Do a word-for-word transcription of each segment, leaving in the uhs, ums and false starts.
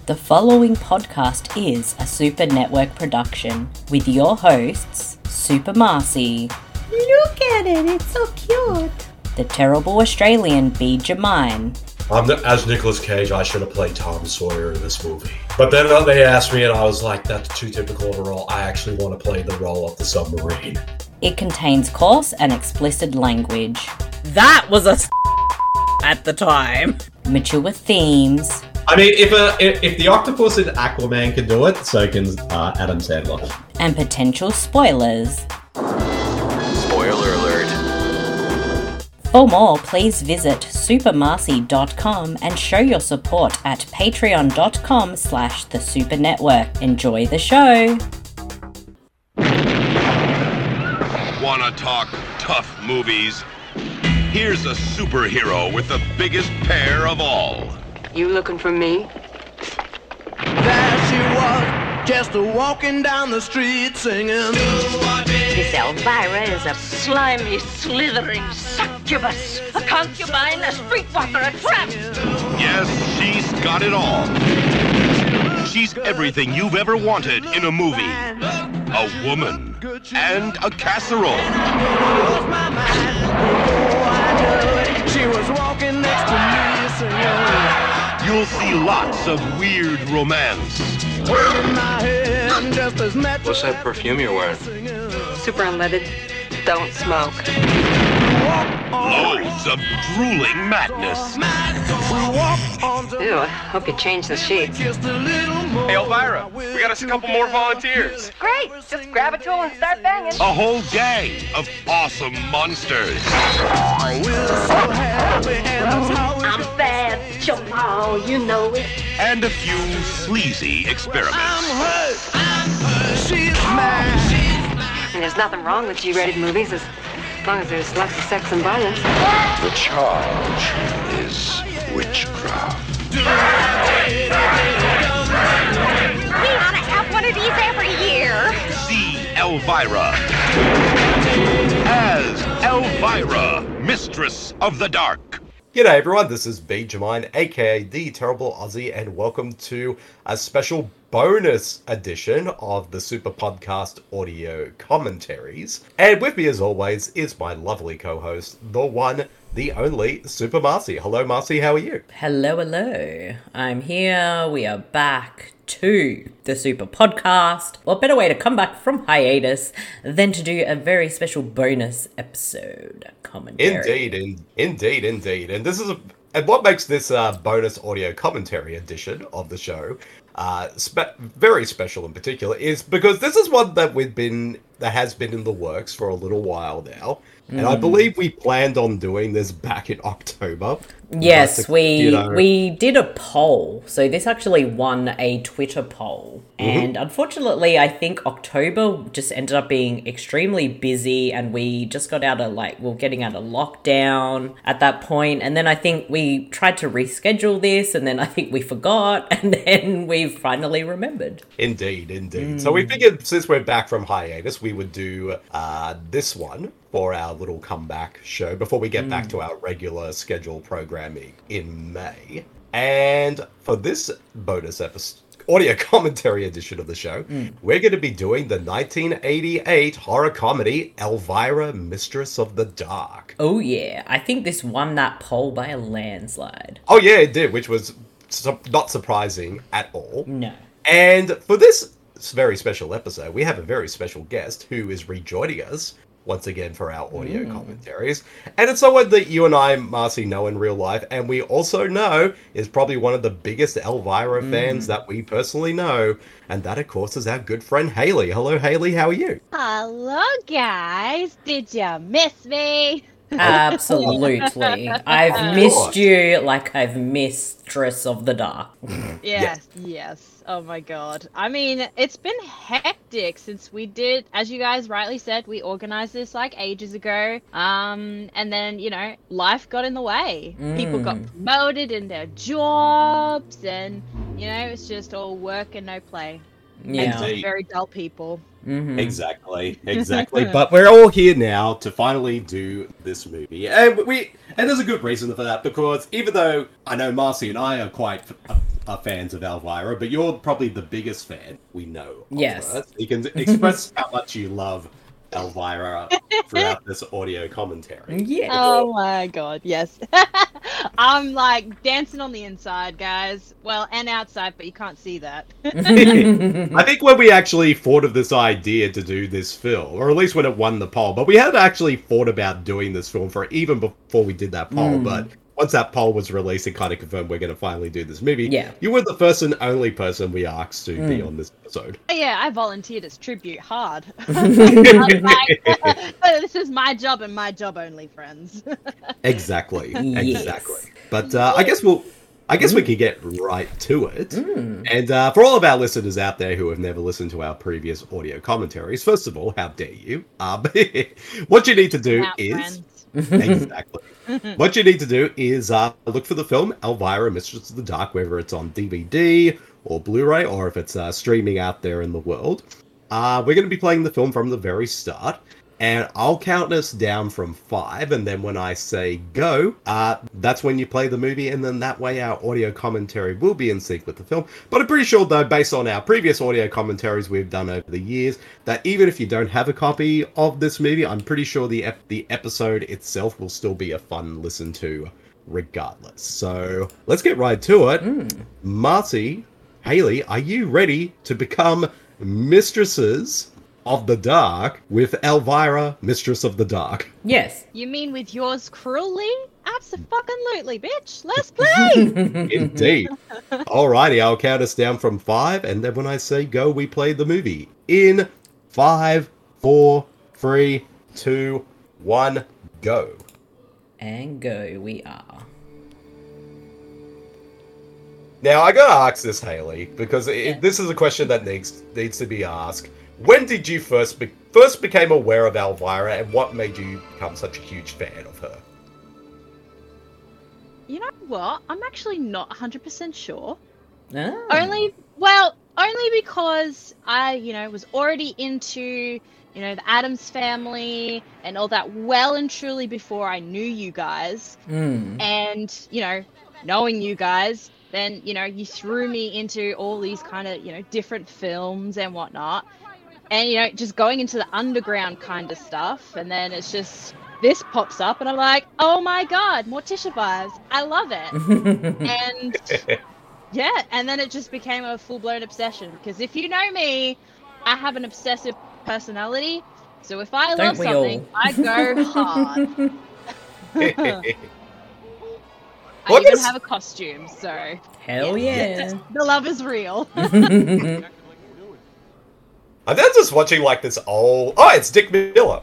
The following podcast is a Super Network production with your hosts, Super Marcy. Look at it, it's so cute. The terrible Australian B. Jamine. Um, as Nicolas Cage, I should have played Tom Sawyer in this movie. But then they asked me and I was like, that's too typical of a role. I actually want to play the role of the submarine. It contains coarse and explicit language. That was a s- at the time. Mature themes. I mean, if a if, if the octopus in Aquaman can do it, so can uh, Adam Sandler. And potential spoilers. Spoiler alert. For more, please visit super marcy dot com and show your support at patreon dot com slash the super network. Enjoy the show. Wanna talk tough movies? Here's a superhero with the biggest pair of all. You looking for me? There she was, just a walking down the street singing. Miss Elvira is a slimy, slithering succubus, a concubine, a streetwalker, a tramp. Yes, she's got it all. She's everything you've ever wanted in a movie. A woman and a casserole. She was walking next to me singing. You'll see lots of weird romance. What's that perfume you're wearing? Super unleaded. Don't smoke. Loads of drooling madness. Ew, I hope you change the sheets. Hey, Elvira, we got us a couple more volunteers. Great! Just grab a tool and start banging. A whole gang of awesome monsters. I'm bad, Jamal, you know it. And a few sleazy experiments. And there's nothing wrong with G-rated movies as long as there's lots of sex and violence. The charge is witchcraft. We ought to have one of these every year. See Elvira as Elvira, Mistress of the Dark. G'day everyone, this is B. Jamine, aka The Terrible Aussie, and welcome to a special bonus edition of the Super Podcast audio commentaries. And with me as always is my lovely co-host, the one, the only, Super Marcy. Hello Marcy, how are you? Hello, hello. I'm here. We are back to the Super Podcast. What better way to come back from hiatus than to do a very special bonus episode commentary? Indeed, in, indeed, indeed. And this is a, and what makes this uh, bonus audio commentary edition of the show uh, spe- very special in particular is because this is one that we've been that has been in the works for a little while now. And I believe we planned on doing this back in October. Yes, but, we you know, we did a poll. So this actually won a Twitter poll. Mm-hmm. And unfortunately, I think October just ended up being extremely busy and we just got out of like, we we're getting out of lockdown at that point. And then I think we tried to reschedule this and then I think we forgot and then we've finally remembered. Indeed, indeed. Mm. So we figured since we're back from hiatus, we would do uh, this one for our little comeback show before we get mm. back to our regular scheduled programming in May. And for this bonus episode, audio commentary edition of the show, mm. we're going to be doing the nineteen eighty-eight horror comedy Elvira, Mistress of the Dark. Oh yeah, I think this won that poll by a landslide. Oh yeah, it did, which was su- not surprising at all. No. And for this very special episode, we have a very special guest who is rejoining us once again for our audio mm. commentaries. And it's someone that you and I, Marcy, know in real life, and we also know is probably one of the biggest Elvira mm. fans that we personally know, and that, of course, is our good friend Haley. Hello, Haley, how are you? Hello, guys. Did you miss me? Absolutely. I've missed you like I've Mistress of the Dark. Yes, yes. Oh my god. I mean, it's been hectic since we did, as you guys rightly said, we organized this like ages ago. Um, and then, you know, life got in the way. Mm. People got promoted in their jobs and, you know, it's just all work and no play. Yeah. And some very dull people. Mm-hmm. Exactly, exactly. But we're all here now to finally do this movie, and we and there's a good reason for that because even though I know Marcy and I are quite are fans of Elvira, but you're probably the biggest fan we know of Yes. her. You can express how much you love Elvira throughout this audio commentary. Yes. Oh my god, yes. I'm like dancing on the inside, guys. Well, and outside, but you can't see that. I think when we actually thought of this idea to do this film, or at least when it won the poll, but we had actually thought about doing this film for even before we did that poll, Mm. but once that poll was released, it kind of confirmed we're going to finally do this movie. Yeah. You were the first and only person we asked to be Mm. on this episode. Yeah, I volunteered as tribute hard. I was like, this is my job and my job only, friends. Exactly. Yes. Exactly. But uh, I guess we'll. I guess we could get right to it. Mm. And uh, for all of our listeners out there who have never listened to our previous audio commentaries, first of all, how dare you? Um, what you need to do Out, is friends. exactly. What you need to do is uh, look for the film Elvira, Mistress of the Dark, whether it's on D V D or Blu-ray, or if it's uh, streaming out there in the world. Uh, we're going to be playing the film from the very start, and I'll count us down from five, and then when I say go, uh, that's when you play the movie, and then that way our audio commentary will be in sync with the film. But I'm pretty sure, though, based on our previous audio commentaries we've done over the years, that even if you don't have a copy of this movie, I'm pretty sure the ep- the episode itself will still be a fun listen to regardless. So let's get right to it. Mm. Marcy, Haley, are you ready to become mistresses of the Dark with Elvira, Mistress of the Dark? Yes. You mean with yours cruelly? Abso-fucking-lutely, bitch. Let's play! Indeed. Alrighty, I'll count us down from five, and then when I say go, we play the movie. In five, four, three, two, one, go. And go we are. Now, I gotta ask this, Haley, because it, this is a question that needs needs to be asked. When did you first be- first became aware of Elvira, and what made you become such a huge fan of her? You know what? I'm actually not one hundred percent sure. Ah. Only, well, only because I, you know, was already into, you know, the Addams Family and all that well and truly before I knew you guys. Mm. And, you know, knowing you guys, then, you know, you threw me into all these kind of, you know, different films and whatnot. And, you know, just going into the underground kind of stuff. And then it's just, this pops up and I'm like, oh my God, Morticia vibes. I love it. And yeah, and then it just became a full-blown obsession. Because if you know me, I have an obsessive personality. So if I Don't love we something, all? I go hard. I What even is- have a costume, so Hell yeah. the love is real. I'm then just watching like this old. Oh, it's Dick Miller.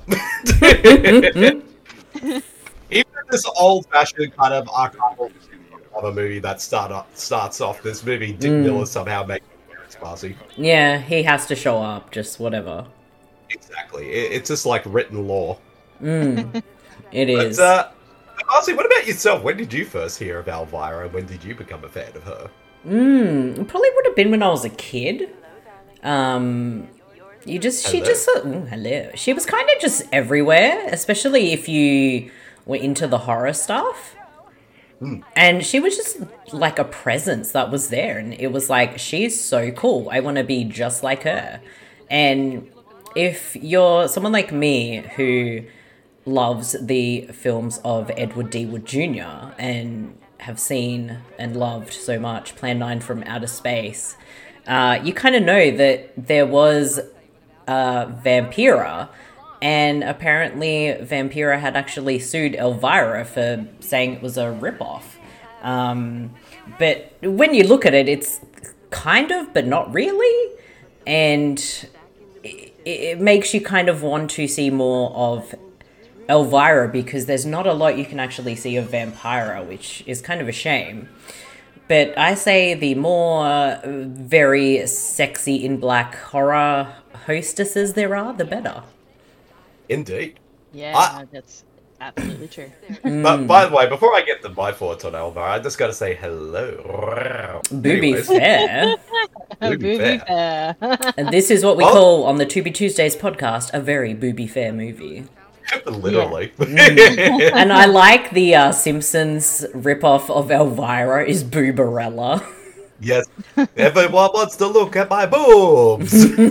Even this old-fashioned kind of archival of a movie that start off, starts off this movie, Dick Mm. Miller somehow makes it classy. Yeah, he has to show up, just whatever. Exactly. It, it's just like written law. Mm. It But, is. uh, Marcy, what about yourself? When did you first hear of Elvira, and when did you become a fan of her? Mm, it probably would have been when I was a kid. Um, you just, she Hello. just, uh, ooh, hello. She was kind of just everywhere, especially if you were into the horror stuff. Hmm. And she was just like a presence that was there, and it was like, she's so cool. I want to be just like her. And if you're someone like me who loves the films of Edward D. Wood Junior and have seen and loved so much Plan nine from Outer Space, uh, you kind of know that there was uh, Vampira, and apparently Vampira had actually sued Elvira for saying it was a ripoff. Um, but when you look at it, it's kind of, but not really. And it, it makes you kind of want to see more of Elvira, because there's not a lot you can actually see of Vampira, which is kind of a shame. But I say the more uh, very sexy in black horror hostesses there are, the better. Indeed. Yeah, I- no, that's absolutely true. But by the way, before I get to my thoughts on Elvira, I just got to say hello. Booby Anyways, fair. Booby Booby fair. fair. And this is what we Oh. call on the To Be Tuesdays podcast a very booby fair movie. Literally. And I like the uh, Simpsons ripoff of Elvira is Boobarella. Yes. Everyone wants to look at my boobs.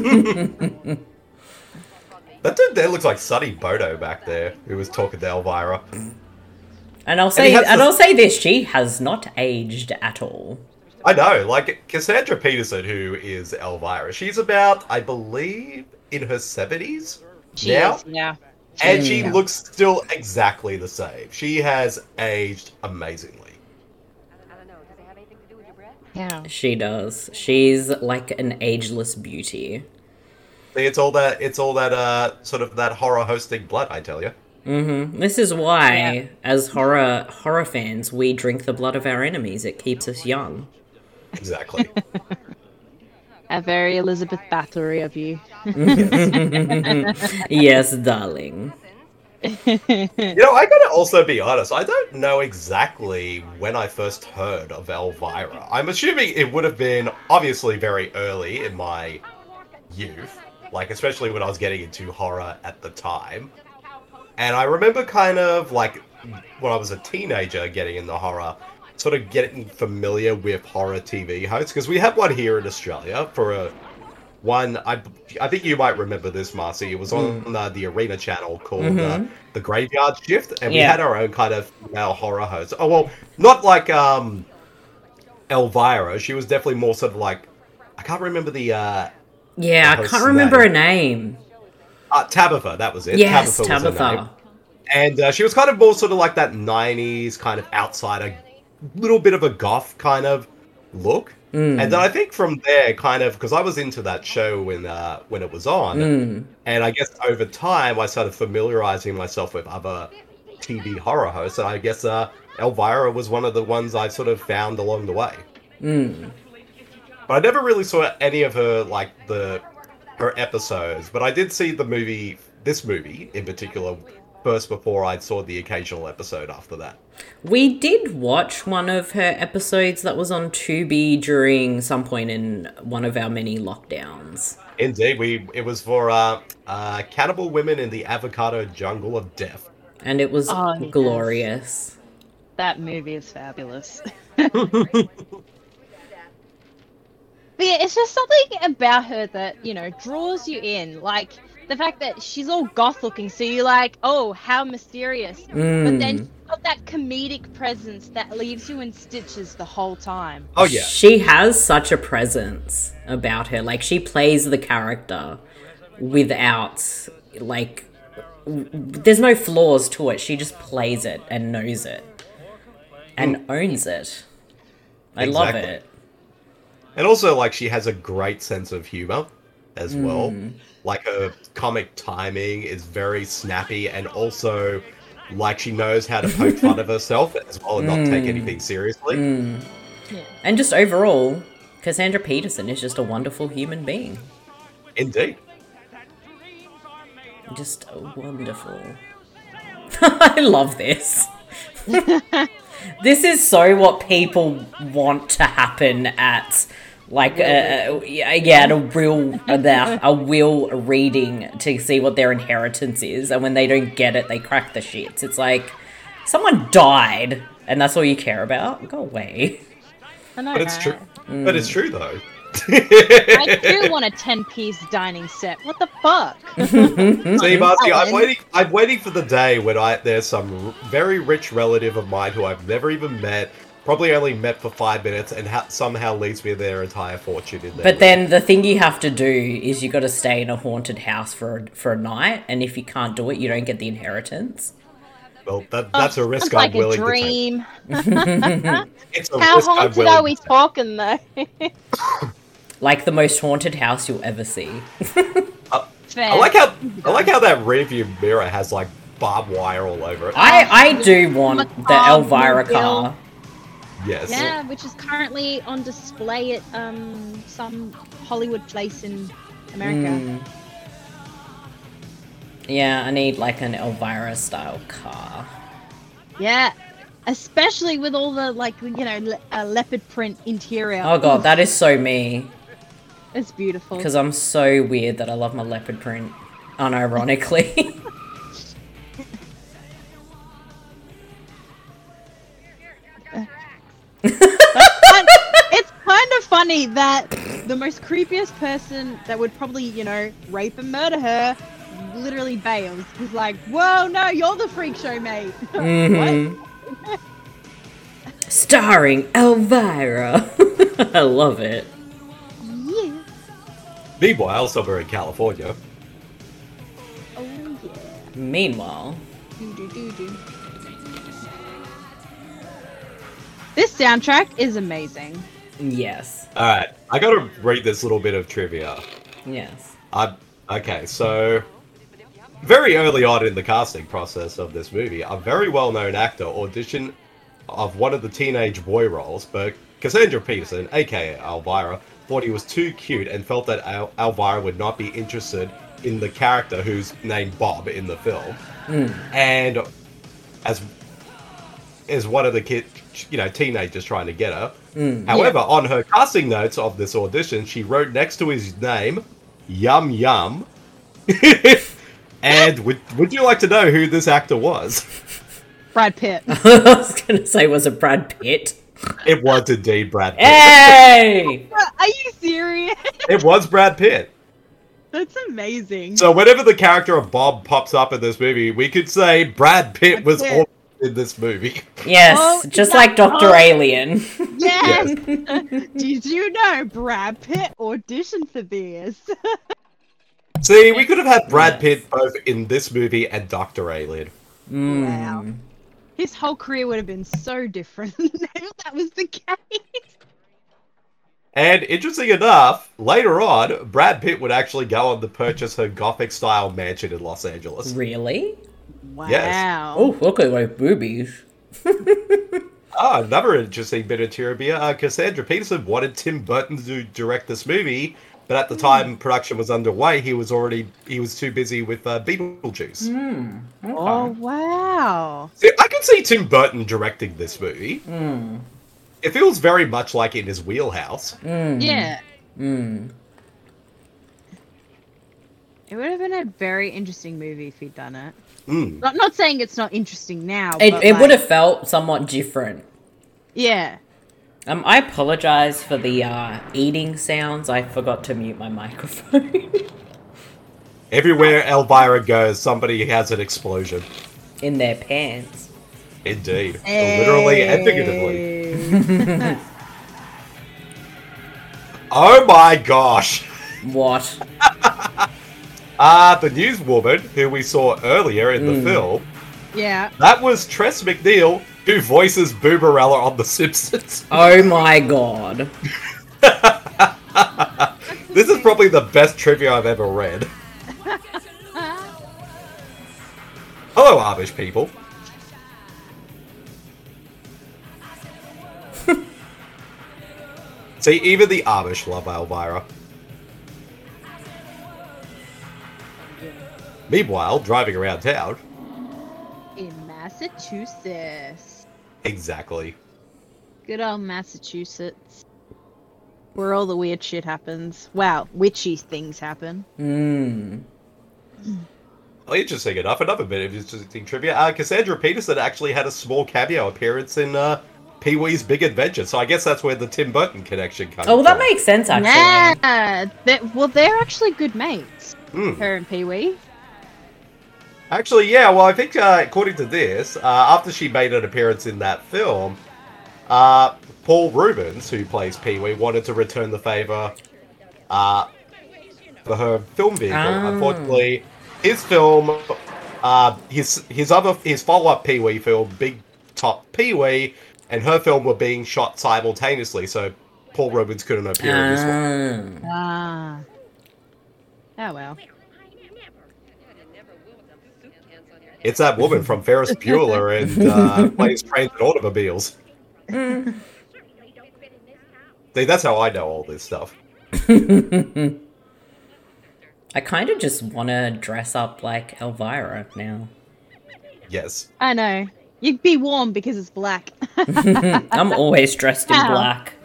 That dude there looks like Sonny Bono back there, who was talking to Elvira. And I'll say, And and, the- I'll say this: she has not aged at all. I know, like Cassandra Peterson, who is Elvira, she's about, I believe, in her seventies She now, is, yeah. and Mm. she looks still exactly the same. She has aged amazingly. Yeah. She does. She's like an ageless beauty. See, it's all that, it's all that, uh, sort of that horror hosting blood, I tell you. Mm-hmm. This is why, Yeah. as horror horror fans, we drink the blood of our enemies. It keeps us young. Exactly. A very Elizabeth Bathory of you. Yes, darling. You know, I gotta also be honest, I don't know exactly when I first heard of Elvira. I'm assuming it would have been obviously very early in my youth, like especially when I was getting into horror at the time. And I remember kind of like when I was a teenager getting into horror, sort of getting familiar with horror T V hosts, because we had one here in Australia for a one. I I think you might remember this, Marcy. It was on uh, the Arena channel called uh, Mhm. The Graveyard Shift, and we Yeah. had our own kind of female horror host. Oh well, not like um Elvira. She was definitely more sort of like, I can't remember the uh, Yeah, I host's can't remember name. her name. uh Tabitha. That was it. Yes, was her name. Tabitha. And uh, she was kind of more sort of like that nineties kind of outsider, little bit of a goth kind of look. Mm. And then I think from there, kind of, because I was into that show when uh, when it was on, Mm. and I guess over time I started familiarizing myself with other T V horror hosts, and I guess uh, Elvira was one of the ones I sort of found along the way. Mm. But I never really saw any of her, like, the her episodes, but I did see the movie, this movie in particular, first before I saw the occasional episode after that. We did watch one of her episodes that was on Tubi during some point in one of our many lockdowns. Indeed, we it was for uh, uh, Cannibal Women in the Avocado Jungle of Death. And it was Oh, yes. glorious. That movie is fabulous. But yeah, it's just something about her that, you know, draws you in. Like, the fact that she's all goth looking, so you're like, oh, how mysterious. But then Mm. she's got that comedic presence that leaves you in stitches the whole time. Oh yeah, She has such a presence about her. Like, she plays the character without, like, w- there's no flaws to it. She just plays it and knows it. And owns it. I love Exactly. it. and also like she has a great sense of humor as well. Mm. Like her comic timing is very snappy, and also like she knows how to poke fun of herself as well and not take Mm. anything seriously. Mm. And just overall, Cassandra Peterson is just a wonderful human being. Indeed. Just wonderful. I love this. This is so what people want to happen at, like, uh, yeah, at a real, uh, a will reading to see what their inheritance is, and when they don't get it, they crack the shits. It's like, someone died, and that's all you care about? Go away. I know, But it's right? true. But it's true though. I do want a ten-piece dining set. What the fuck? See, Marcy, I'm Ellen. waiting. I'm waiting for the day when I there's some r- very rich relative of mine who I've never even met, probably only met for five minutes, and ha- somehow leaves me their entire fortune in there. But then the thing you have to do is you got to stay in a haunted house for a, for a night, and if you can't do it, you don't get the inheritance. Well, that, that's a risk Sounds like I'm willing a dream. to take. It's a How risk I'm haunted willing are we to take. talking though? Like the most haunted house you'll ever see. Fair. I like how I like how that rearview mirror has like barbed wire all over it. I, I do want the Macabre Elvira mobile. car. Yes. Yeah, which is currently on display at um some Hollywood place in America. Mm. Yeah, I need like an Elvira style car. Yeah, especially with all the like you know le- uh, leopard print interior. Oh god, that is so me. It's beautiful. Because I'm so weird that I love my leopard print, unironically. But it's kind kind of funny that the most creepiest person that would probably, you know, rape and murder her literally bails. He's like, whoa, no, you're the freak show, mate. Mm-hmm. What? Starring Elvira. I love it. Yeah. Meanwhile, somewhere in California. Oh, yeah. Meanwhile. Do-do-do-do. This soundtrack is amazing. Yes. Alright, I gotta read this little bit of trivia. Yes. I, okay, so... Very early on in the casting process of this movie, a very well-known actor auditioned of one of the teenage boy roles, but Cassandra Peterson, aka Elvira, thought he was too cute and felt that Al- Elvira would not be interested in the character who's named Bob in the film. Mm. And as is one of the kid, you know, teenagers trying to get her. Mm. However, Yeah. on her casting notes of this audition, she wrote next to his name, Yum Yum. And would would you like to know who this actor was? Brad Pitt. I was gonna say, was it Brad Pitt? It was indeed Brad Pitt. Hey! Are you serious? It was Brad Pitt. That's amazing. So whenever the character of Bob pops up in this movie, we could say Brad Pitt Brad was Pitt. all in this movie. Yes, Oh, just yeah. like Doctor Oh. Alien. Yes. Did you know Brad Pitt auditioned for this? See, we could have had Brad Pitt both in this movie and Doctor Alien. Mm. Wow. His whole career would have been so different if that was the case. And interesting enough, later on, Brad Pitt would actually go on to purchase her Gothic-style mansion in Los Angeles. Really? Wow. Yes. Oh, look at my boobies. Ah, another interesting bit of trivia. Uh, Cassandra Peterson wanted Tim Burton to direct this movie, but at the time production was underway, he was already he was too busy with uh, Beetlejuice. Mm. Okay. Oh, wow. See, I could see Tim Burton directing this movie. Mm. It feels very much like in his wheelhouse. Mm. Yeah. Mm. It would have been a very interesting movie if he'd done it. Mm. Not not saying it's not interesting now. It, but it like, would have felt somewhat different. Yeah. Um, I apologize for the uh, eating sounds. I forgot to mute my microphone. Everywhere Elvira goes, somebody has an explosion. In their pants. Indeed. Literally and figuratively. Oh my gosh! What? Ah, uh, the newswoman who we saw earlier in the Mm. film, Yeah. that was Tress MacNeille, who voices Boomerella on The Simpsons. Oh my god. This is probably the best trivia I've ever read. Hello, Amish people. See, even the Amish love Elvira. Meanwhile, driving around town. In Massachusetts. Exactly. Good old Massachusetts. Where all the weird shit happens. Wow, witchy things happen. Mm. Well, interesting enough, another bit of interesting trivia. Uh, Cassandra Peterson actually had a small cameo appearance in uh, Pee-wee's Big Adventure, so I guess that's where the Tim Burton connection comes Oh, well, that from. makes sense, actually. Yeah. They- well, they're actually good mates. Mm. Her and Pee-wee. Actually, yeah, well, I think, uh, according to this, uh, after she made an appearance in that film, uh, Paul Rubens, who plays Pee-wee, wanted to return the favor uh, for her film vehicle. Ah. Unfortunately, his film, uh, his his other his follow-up Pee-wee film, Big Top Pee-wee, and her film were being shot simultaneously, so Paul Rubens couldn't appear in this one. Ah. Oh, well. It's that woman from Ferris Bueller and uh, plays trains and automobiles. See, that's how I know all this stuff. I kind of just want to dress up like Elvira now. Yes. I know. You'd be warm because it's black. I'm always dressed in Ow. black.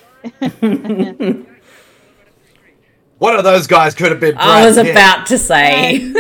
One of those guys could have been Brad I was Pitt. about to say.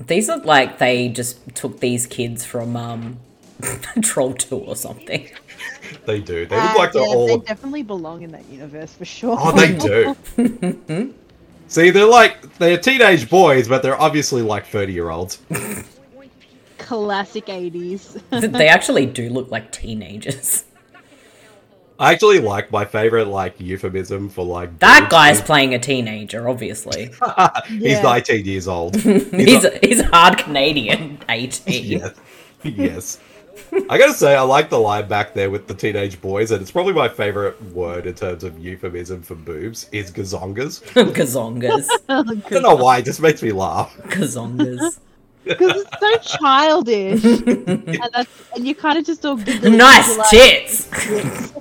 These are like they just took these kids from um, Troll two or something. They do. They Uh, look like they're yeah, all. They definitely belong in that universe for sure. Oh, they do. See, they're like they're teenage boys, but they're obviously like thirty-year-olds. Classic eighties. They actually do look like teenagers. I actually like my favorite like euphemism for like That dudes guy's is- playing a teenager, obviously. He's Yeah. nineteen years old. He's he's hard Canadian, eighteen. Yes. Yes. I gotta say, I like the line back there with the teenage boys, and it's probably my favorite word in terms of euphemism for boobs is gazongas. Gazongas. Oh, I don't know why, it just makes me laugh. Gazongas. Because it's so childish. and, that's, and you kind of just all giggle. Nice you're like, tits!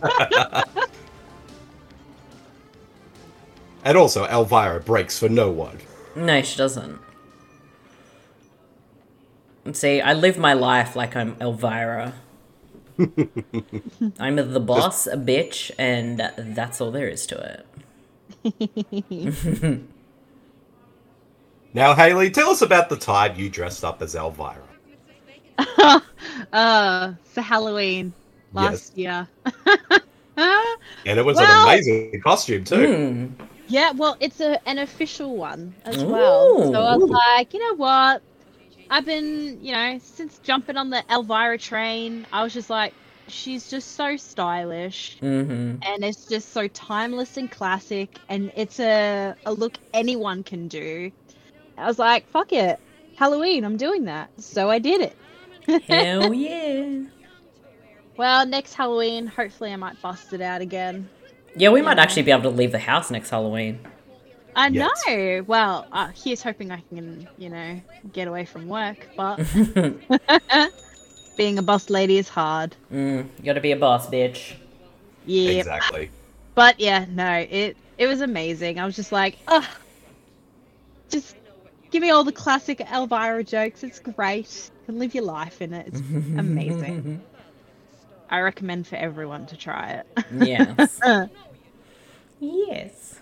And also, Elvira breaks for no one. No, she doesn't. See, I live my life like I'm Elvira. I'm the boss, a bitch, and that's all there is to it. Now, Haley, tell us about the time you dressed up as Elvira. uh, for Halloween last year. And it was Well- an amazing costume, too. Hmm. Yeah, well, it's a, an official one as well. So I was Ooh. like, you know what? I've been, you know, since jumping on the Elvira train, I was just like, she's just so stylish. Mm-hmm. And it's just so timeless and classic. And it's a, a look anyone can do. I was like, fuck it. Halloween, I'm doing that. So I did it. Hell yeah. Well, next Halloween, hopefully I might bust it out again. Yeah, we might actually be able to leave the house next Halloween. I Yes. know. Well, uh, here's hoping I can, you know, get away from work. But being a boss lady is hard. Mm, you gotta be a boss, bitch. Yeah. Exactly. But yeah, no, it it was amazing. I was just like, ugh, just give me all the classic Elvira jokes. It's great. You can live your life in it. It's amazing. I recommend for everyone to try it. Yes. Yes.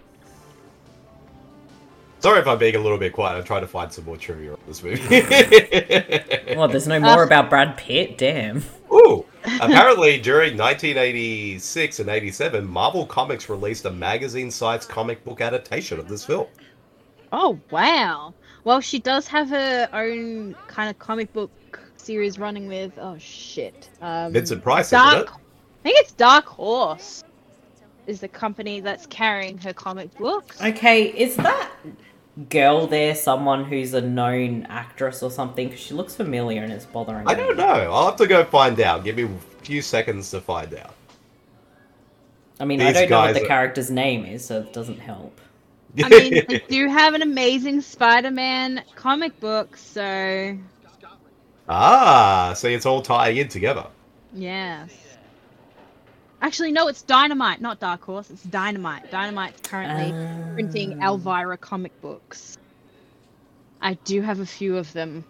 Sorry if I'm being a little bit quiet. I'm trying to find some more trivia on this movie. Well, there's no more about Brad Pitt? Damn. Ooh! Apparently, during nineteen eighty-six and eighty-seven, Marvel Comics released a magazine-sized comic book adaptation of this film. Oh, wow. Well, she does have her own kind of comic book series running with, oh shit. Um, Vincent Price, Dark, isn't it? I think it's Dark Horse is the company that's carrying her comic books. Okay, is that girl there someone who's a known actress or something? Because she looks familiar and it's bothering I me. don't know. I'll have to go find out. Give me a few seconds to find out. I mean, I These don't know what guys the are- character's name is, so it doesn't help. I mean, they do have an amazing Spider-Man comic book, so Ah, see, it's all tying in together. yes. Actually, no, it's Dynamite, not Dark Horse. It's Dynamite. Dynamite's currently printing Elvira comic books. I do have a few of them.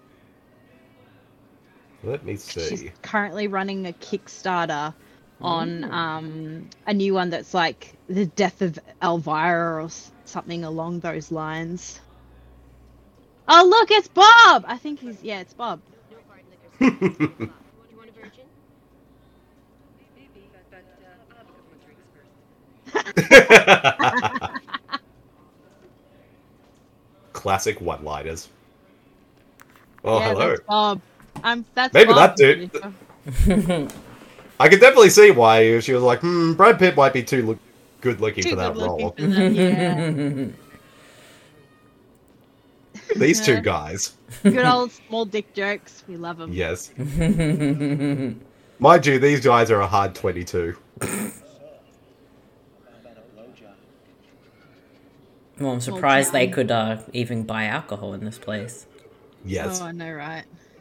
Let me She's see. currently running a Kickstarter on um, a new one that's like the death of Elvira or s- something along those lines. Oh, look, it's Bob! I think he's, yeah, it's Bob. Classic one-liners. Oh, yeah, hello. that's Bob. Um, that's Maybe Bob. that dude- I could definitely see why she was like, hmm, Brad Pitt might be too look- good looking Too for that good looking role. for that, yeah. These two guys. Good old small dick jokes. We love them. Yes. Mind you, these guys are a hard twenty-two. Well, I'm surprised they could uh, even buy alcohol in this place. Yes. Oh, I know, right?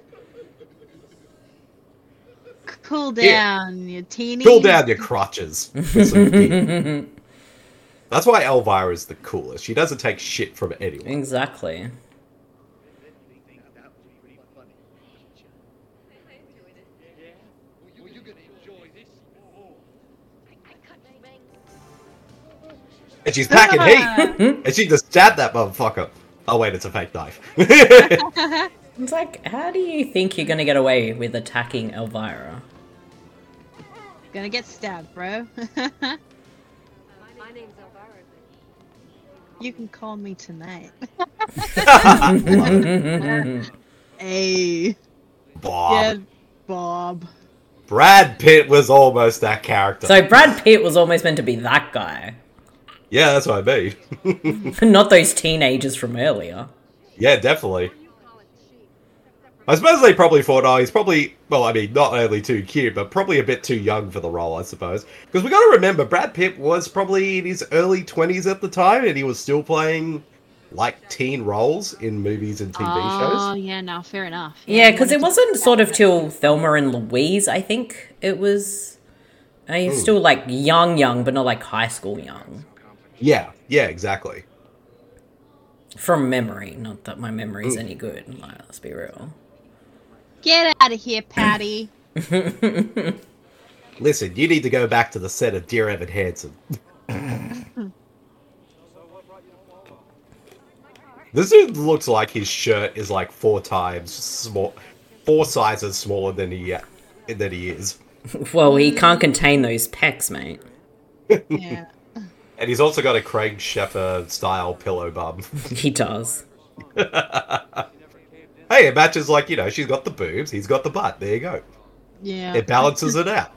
Cool Here. down, you teeny. Pull down your crotches. with some deep- That's why Elvira is the coolest. She doesn't take shit from anyone. Exactly. And she's packing heat. And she just stabbed that motherfucker. Oh wait, it's a fake knife. It's like, how do you think you're gonna get away with attacking Elvira? Gonna get stabbed, bro. My name's Elvira. You can call me tonight. Hey. Bob. Yeah, Bob. Brad Pitt was almost that character. So Brad Pitt was almost meant to be that guy. Yeah, that's what I mean. Not those teenagers from earlier. Yeah, definitely. I suppose they probably thought, oh, he's probably, well, I mean, not only too cute, but probably a bit too young for the role, I suppose. Because we got to remember, Brad Pitt was probably in his early twenties at the time, and he was still playing, like, teen roles in movies and T V Oh, shows. yeah, no, fair enough. Yeah, because I it wanted to- wasn't sort of till Thelma and Louise, I think it was. Uh, he's Hmm. still, like, young, young, but not, like, high school young. Yeah, yeah, exactly. From memory. Not that my memory's Mm. any good. Like, let's be real. Get out of here, Patty. Listen, you need to go back to the set of Dear Evan Hansen. This dude looks like his shirt is like four times small, four sizes smaller than he than he is, Well, he can't contain those pecs, mate. Yeah. and he's also got a Craig Sheffer style pillow bum. He does. Hey, it matches, like, you know, she's got the boobs, he's got the butt. There you go. Yeah. It balances it out.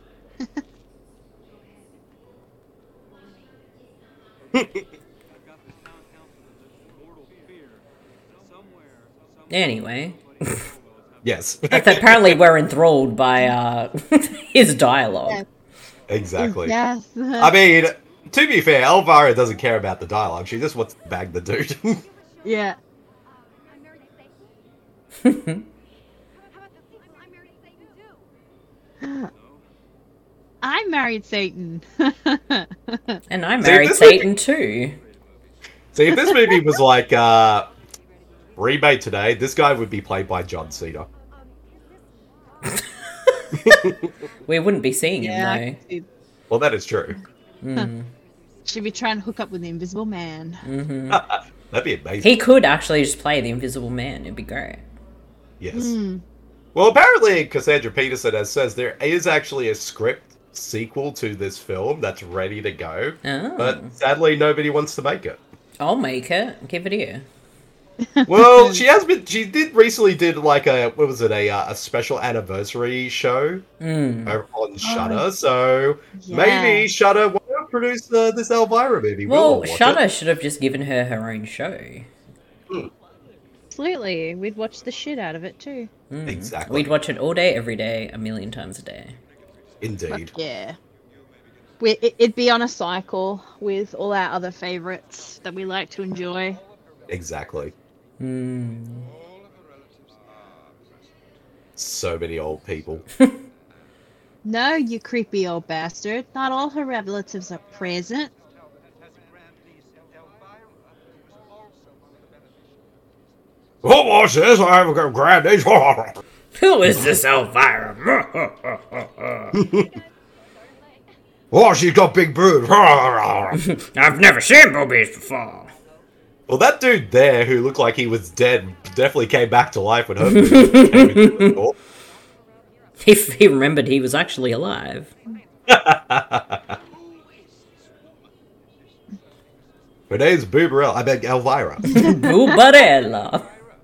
Anyway. Yes. Apparently we're enthralled by uh, his dialogue. Yes. Exactly. Yes. I mean, to be fair, Elvira doesn't care about the dialogue. She just wants to bag the dude. Yeah. I married Satan. And I See, married this Satan too. See, if this movie was like uh, remade today, this guy would be played by John Cena. We wouldn't be seeing Yeah. I him can see- Well, that is true. though. Mm. Should be trying to hook up with the Invisible Man. hmm That'd be amazing. He could actually just play the Invisible Man. It'd be great. Yes. Mm. Well, apparently, Cassandra Peterson has says there is actually a script sequel to this film that's ready to go, Oh. but sadly, nobody wants to make it. I'll make it. Give it here. Well, she has been. She did recently did like a what was it a uh, a special anniversary show Mm. over on Shudder. So Yeah. maybe Shudder will produce uh, this Elvira movie. We'll all Well, watch Shudder it. should have just given her her own show. Absolutely. We'd watch the shit out of it too. Mm. Exactly. We'd watch it all day, every day, a million times a day. Indeed. Yeah. We, it, it'd be on a cycle with all our other favorites that we like to enjoy. Exactly. Mm. So many old people. No, you creepy old bastard. Not all her relatives are present. What was this? I haven't got grab these. Who is this Elvira? Oh, she's got big boobs. I've never seen boobies before. Well, that dude there who looked like he was dead definitely came back to life when her boobs came into the door. If he remembered he was actually alive. Her name's Booberella. I beg Elvira. Boobarella.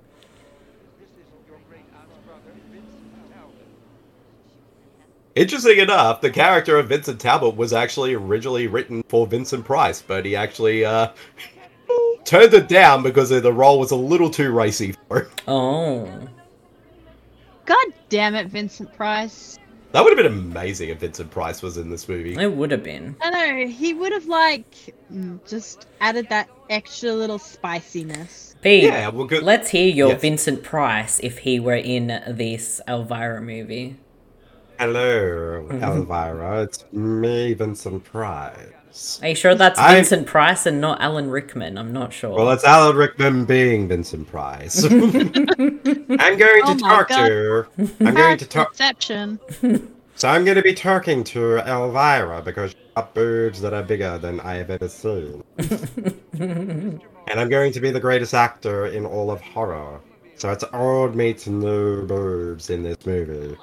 Interesting enough, the character of Vincent Talbot was actually originally written for Vincent Price, but he actually uh, turned it down because the role was a little too racy for him. Oh. God damn it, Vincent Price. That would have been amazing if Vincent Price was in this movie. It would have been. I know, he would have, like, mm, just added that extra little spiciness. B, Yeah, well, good. let's hear your Yes. Vincent Price if he were in this Elvira movie. Hello, Elvira. It's me, Vincent Price. Are you sure that's I- Vincent Price and not Alan Rickman? I'm not sure. Well, it's Alan Rickman being Vincent Price. I'm going Oh to my talk God. to. I'm going to talk. Perception. So I'm going to be talking to Elvira because she's got boobs that are bigger than I have ever seen. And I'm going to be the greatest actor in all of horror. So it's old meets no boobs in this movie.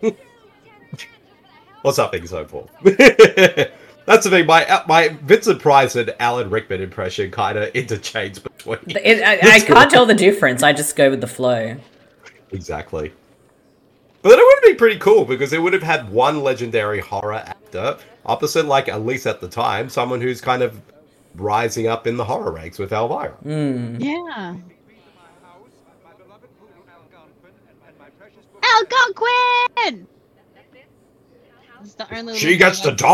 Or something so forth. That's the thing, my my Vincent Price and Alan Rickman impression kind of interchange between. It, I, I can't tell the difference. I just go with the flow. Exactly. But then it would have been pretty cool because it would have had one legendary horror actor opposite, like, at least at the time, someone who's kind of rising up in the horror ranks with Elvira. Mm. Yeah. Algonquin! That's the only She little gets thing the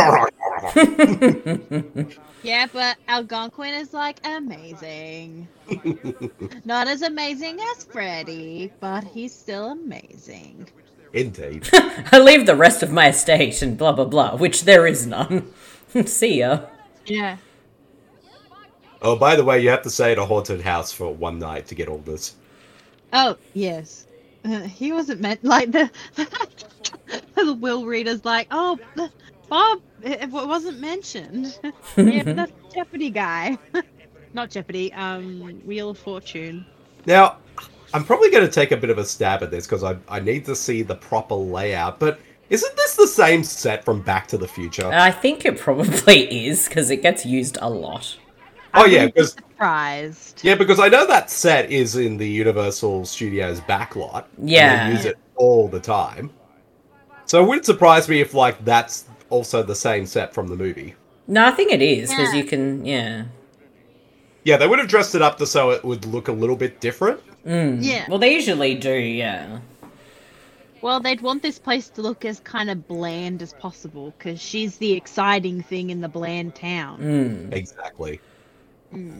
I- dog. Yeah, but Algonquin is, like, amazing. Not as amazing as Freddy, but he's still amazing. Indeed. I leave the rest of my estate and blah blah blah, which there is none. See ya. Yeah. Oh, by the way, you have to stay at a haunted house for one night to get all this. Oh, yes. Uh, he wasn't meant, like, the, the will reader's like, oh, Bob, it, it wasn't mentioned. Yeah, but that's Jeopardy guy. Not Jeopardy, um, Wheel of Fortune. Now, I'm probably going to take a bit of a stab at this because I, I need to see the proper layout, but isn't this the same set from Back to the Future? I think it probably is, because it gets used a lot. Oh, yeah, because Surprised. yeah, because I know that set is in the Universal Studios backlot. and Yeah. they use it all the time. So it wouldn't surprise me if, like, that's also the same set from the movie. No, I think it is, because Yeah. you can, yeah. Yeah, they would have dressed it up to so it would look a little bit different. Mm. Yeah. Well, they usually do, yeah. Well, they'd want this place to look as kind of bland as possible, because she's the exciting thing in the bland town. Mm. Exactly. Mm.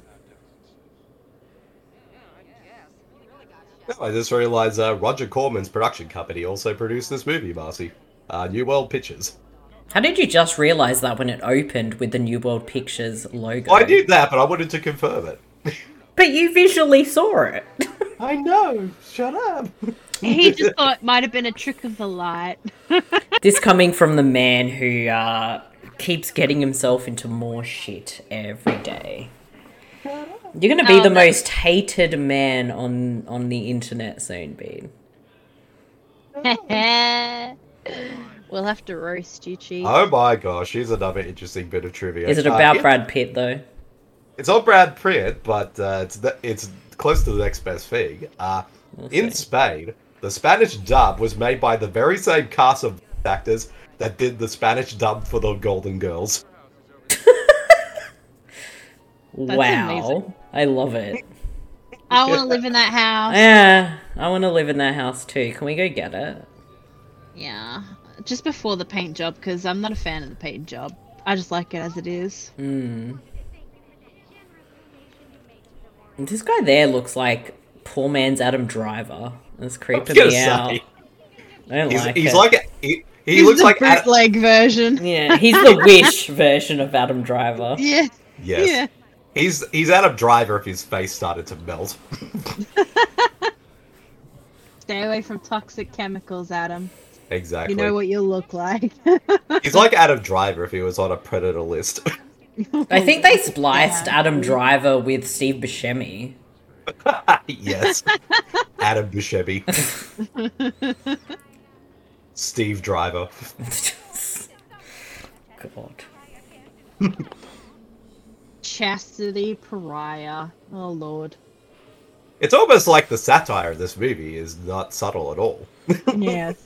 Oh, I just realized uh, Roger Corman's production company also produced this movie, Marcy. Uh, New World Pictures. How did you just realise that when it opened with the New World Pictures logo? Well, I knew that, but I wanted to confirm it. But you visually saw it. I know. Shut up. He just thought it might have been a trick of the light. This coming from the man who uh, keeps getting himself into more shit every day. You're going to be Oh, the that- most hated man on, on the internet soon, Bean. We'll have to roast you, Chief. Oh my gosh, here's another interesting bit of trivia. Is it Uh, about it- Brad Pitt, though? It's not Brad Pitt, but uh, it's the, it's close to the next best thing. Uh, We'll in see. Spain, the Spanish dub was made by the very same cast of actors that did the Spanish dub for the Golden Girls. Wow. amazing. I love it. I want to live in that house. Yeah, I want to live in that house too. Can we go get it? Yeah. Just before the paint job, because I'm not a fan of the paint job. I just like it as it is. Hmm. This guy there looks like poor man's Adam Driver. It's creeping gonna me say, out. I don't He's, like he's it. like a, he, he He's looks the like Ad- bootleg version. Yeah, he's the Wish version of Adam Driver. Yeah. yes. Yeah. He's he's Adam Driver if his face started to melt. Stay away from toxic chemicals, Adam. Exactly. You know what you'll look like. He's like Adam Driver if he was on a Predator list. I think they spliced Adam Driver with Steve Buscemi. Yes. Adam Buscemi. Steve Driver. God. Chastity Pariah. Oh, Lord. It's almost like the satire of this movie is not subtle at all. Yes.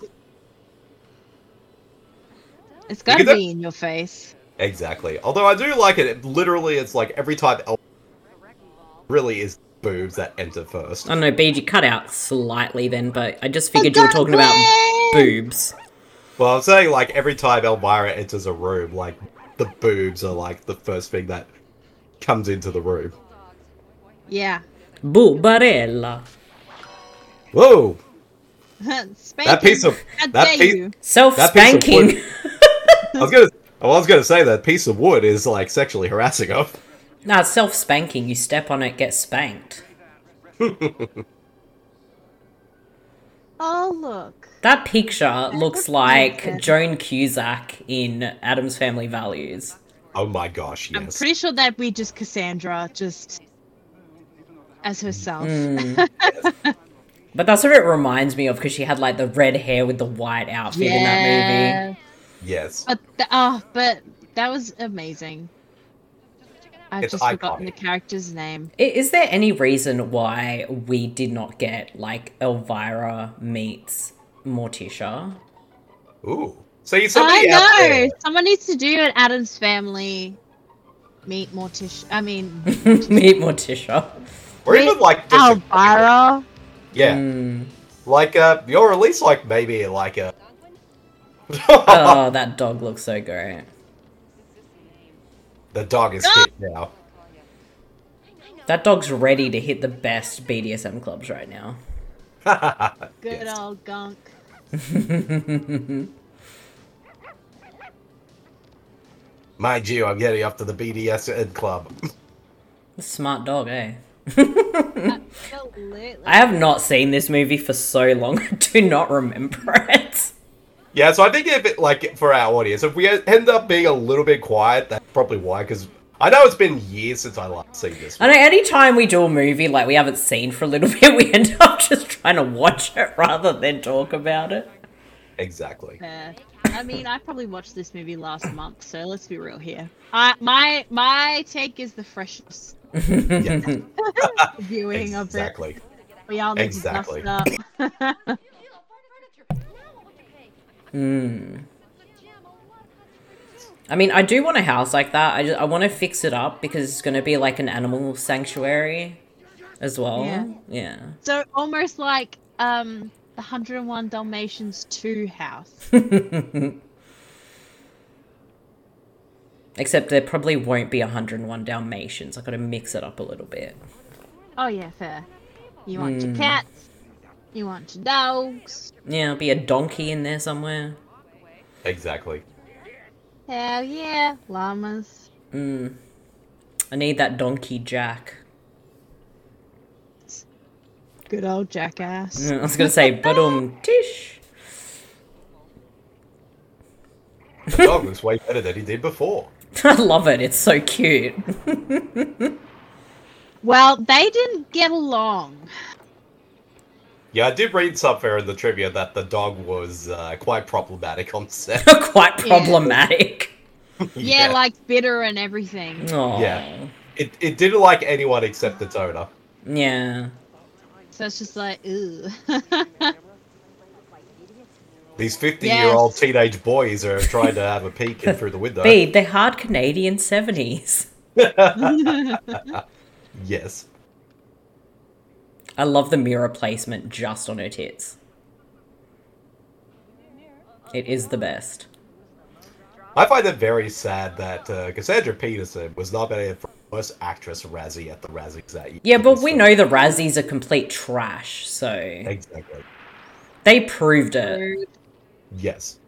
It's gotta Look at be in your face. Exactly. Although I do like it, it literally it's like every time El- really is boobs that enter first. I don't know, B G cut out slightly then, but I just figured you were talking about boobs. Well, I'm saying like every time Elvira enters a room, like the boobs are like the first thing that comes into the room. Yeah. Boobarella. Whoa! Spanking. That piece of How that dare piece, you? Self-spanking. wood- I was gonna, I was gonna say that piece of wood is like sexually harassing her. Nah, it's self-spanking. You step on it, get spanked. Oh, look. That picture looks looks like good. Joan Cusack in Adam's Family Values. Oh my gosh! I'm Yes. pretty sure that'd be just Cassandra, just as herself. Mm. But that's what it reminds me of, because she had like the red hair with the white outfit Yeah. in that movie. Yes. But the, oh, but that was amazing. I've It's just forgotten the iconic. character's name. I- Is there any reason why we did not get like Elvira meets Morticia? Ooh. See, I somebody out know. there. Someone needs to do an Adams Family meet Morticia. I mean, Meet Morticia. Or even like just a- Elvira. yeah. Mm. Like uh or at least like maybe like a Oh, that dog looks so great. the dog is hit now. That dog's ready to hit the best B D S M clubs right now. Good Yes. old gunk. Mind you, I'm getting up to the B D S M club. Smart dog, eh? Absolutely. I have not seen this movie for so long. I do not remember it. Yeah, so I think if it, like, for our audience, if we end up being a little bit quiet, that's probably why, because I know it's been years since I last seen this I know any time we do a movie like we haven't seen for a little bit, we end up just trying to watch it rather than talk about it. Exactly. Fair. I mean, I probably watched this movie last month, so let's be real here. I, my my take is the freshness Yeah, viewing of it. exactly. We all need Exactly. to dust up. Hmm. I mean, I do want a house like that. I just, I want to fix it up because it's going to be like an animal sanctuary as well. Yeah. Yeah. So almost like um the one hundred and one Dalmatians two house. Except there probably won't be one hundred and one Dalmatians. I've got to mix it up a little bit. Oh yeah, fair. You want your Hmm. cats. You want your dogs. Yeah, there'll be a donkey in there somewhere. Exactly. Hell yeah, llamas. Mm. I need that donkey Jack. Good old jackass. Mm, I was going to say, but um, tish. The dog looks way better than he did before. I love it. It's so cute. Well, they didn't get along. Yeah, I did read somewhere in the trivia that the dog was uh, quite problematic on set. Quite problematic. Yeah, like bitter and everything. Oh. Yeah. It, it didn't like anyone except its owner. Yeah. So it's just like, ooh. These fifty-year-old Yes. teenage boys are trying to have a peek in through the window. B, they're hard Canadian seventies. Yes. I love the mirror placement just on her tits. It is the best. I find it very sad that uh, Cassandra Peterson was nominated for Worst Actress Razzie at the Razzies that year. Yeah, but we know the Razzies are complete trash, so Exactly. they proved it. Yes.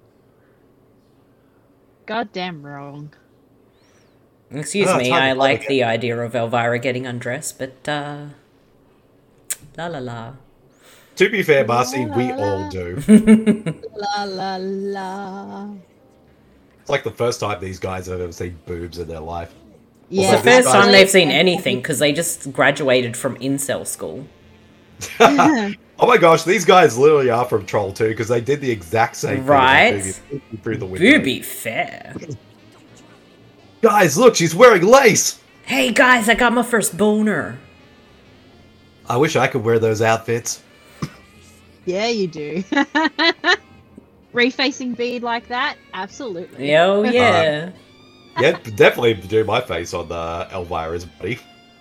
Goddamn wrong. Excuse Oh, me, time to I play like again. the idea of Elvira getting undressed, but uh la la la. To be fair, Marcy, we all do. La la la. It's like the first time these guys have ever seen boobs in their life. It's Also, the this first guy's- time they've seen anything because they just graduated from incel school. Oh my gosh, these guys literally are from Troll two because they did the exact same thing. Right? with that booby through the window. Booby fair. Guys, look, she's wearing lace. Hey guys, I got my first boner. I wish I could wear those outfits. Yeah, you do. Refacing bead like that? Absolutely. Oh yeah. Yeah, definitely do my face on the Elvira's body.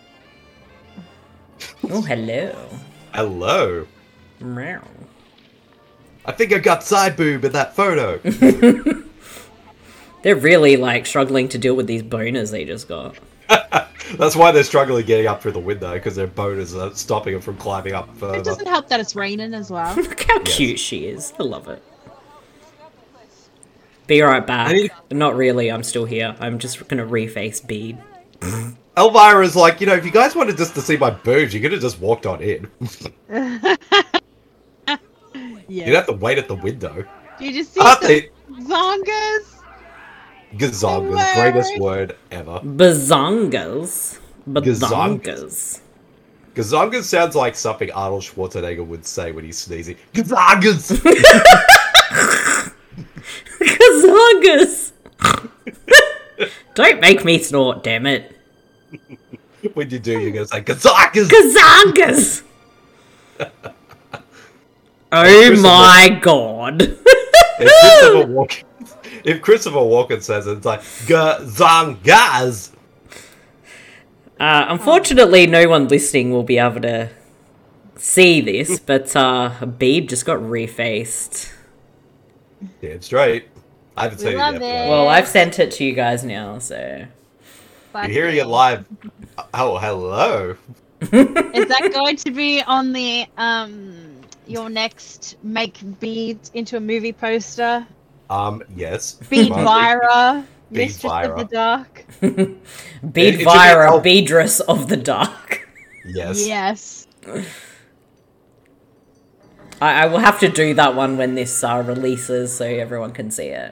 Oh hello. Hello. Meow. I think I got side boob in that photo. They're really like struggling to deal with these boners they just got. That's why they're struggling getting up through the window because their boners are stopping them from climbing up It further. doesn't help that it's raining as well. Look how cute she is. I love it. Be right back. I need- Not really, I'm still here. I'm just gonna reface bead. Elvira's like, you know, if you guys wanted just to see my boobs, you could have just walked on in. Yeah. You'd have to wait at the window. Do you just see Aren't the they? zongas? Gazongas, Word. greatest word ever. Bazongas. Gazongas. Bazongas. Gazongas sounds like something Arnold Schwarzenegger would say when he's sneezing. Gazongas! Gazongas! Don't make me snort, damn it. When you do, you're going to say, Gazongas! Gazongas! Oh my god. If Christopher Walken, if Christopher Walken says it, it's like, Gazongas! Uh, unfortunately, no one listening will be able to see this, but uh, Beeb just got refaced. Yeah, it's straight. I haven't We seen it love yet. it. Well, I've sent it to you guys now, so... But you're hearing it live. Oh, hello. Is that going to be on the um your next make beads into a movie poster? Um, yes. Bead Well, Vira, Bead Mistress Vira. of the Dark. Bead It- it should be Vira, El- Beadress of the Dark. Yes. Yes. I, I will have to do that one when this uh, releases so everyone can see it.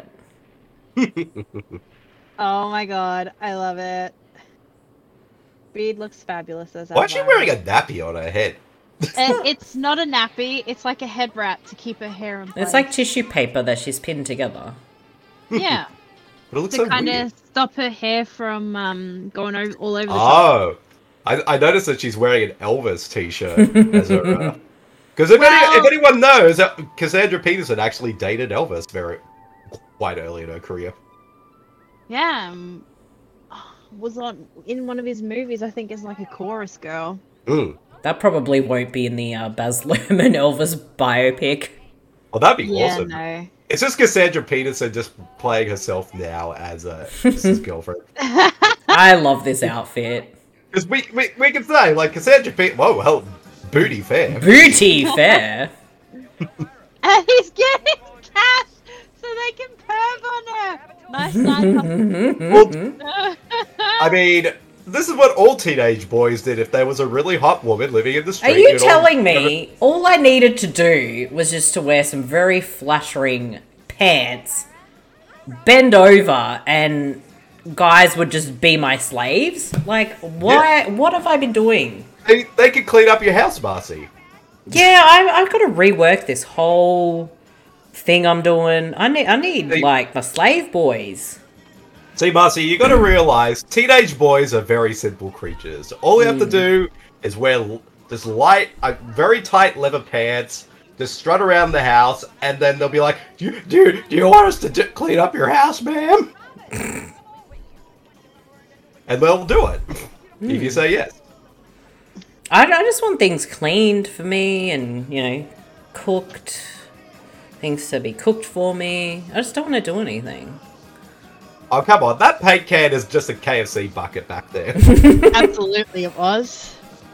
Oh my god, I love it. Bead looks fabulous as Why is she Elvira. wearing a nappy on her head? It, it's not a nappy, it's like a head wrap to keep her hair in place. It's like tissue paper that she's pinned together. Yeah. But it looks To so kind weird. of stop her hair from um going over, all over the top. Oh. I, I noticed that she's wearing an Elvis t-shirt as her... Because if, Well- any, if anyone knows, that Cassandra Peterson actually dated Elvis very quite early in her career. Yeah. Um, was on in one of his movies, I think, as like a chorus girl. Mm. That probably won't be in the uh, Baz Luhrmann Elvis biopic. Well, that'd be Yeah, awesome. no. It's just Cassandra Peterson just playing herself now as a his girlfriend. I love this outfit. Because we, we, we can say, like, Cassandra Peterson... Whoa, well, booty fair. Booty fair. And he's getting cash so they can perv on her. Nice side hustle. I mean, this is what all teenage boys did if there was a really hot woman living in the street. Are you and all- telling me all I needed to do was just to wear some very flattering pants, bend over, and guys would just be my slaves? Like, why? What have I been doing? They, they could clean up your house, Marcy. Yeah, I, I've got to rework this whole thing I'm doing. I need, I need Hey. like my slave boys. See, Marcy, you got to realize teenage boys are very simple creatures. All you have to do is wear l- just light, uh, very tight leather pants, just strut around the house, and then they'll be like, "Do you, do you, do you want us to d- clean up your house, ma'am?" And they'll do it if you say yes. I, I just want things cleaned for me and, you know, cooked. Things to be cooked for me. I just don't want to do anything. Oh, come on. That paint can is just a K F C bucket back there. Absolutely, it was.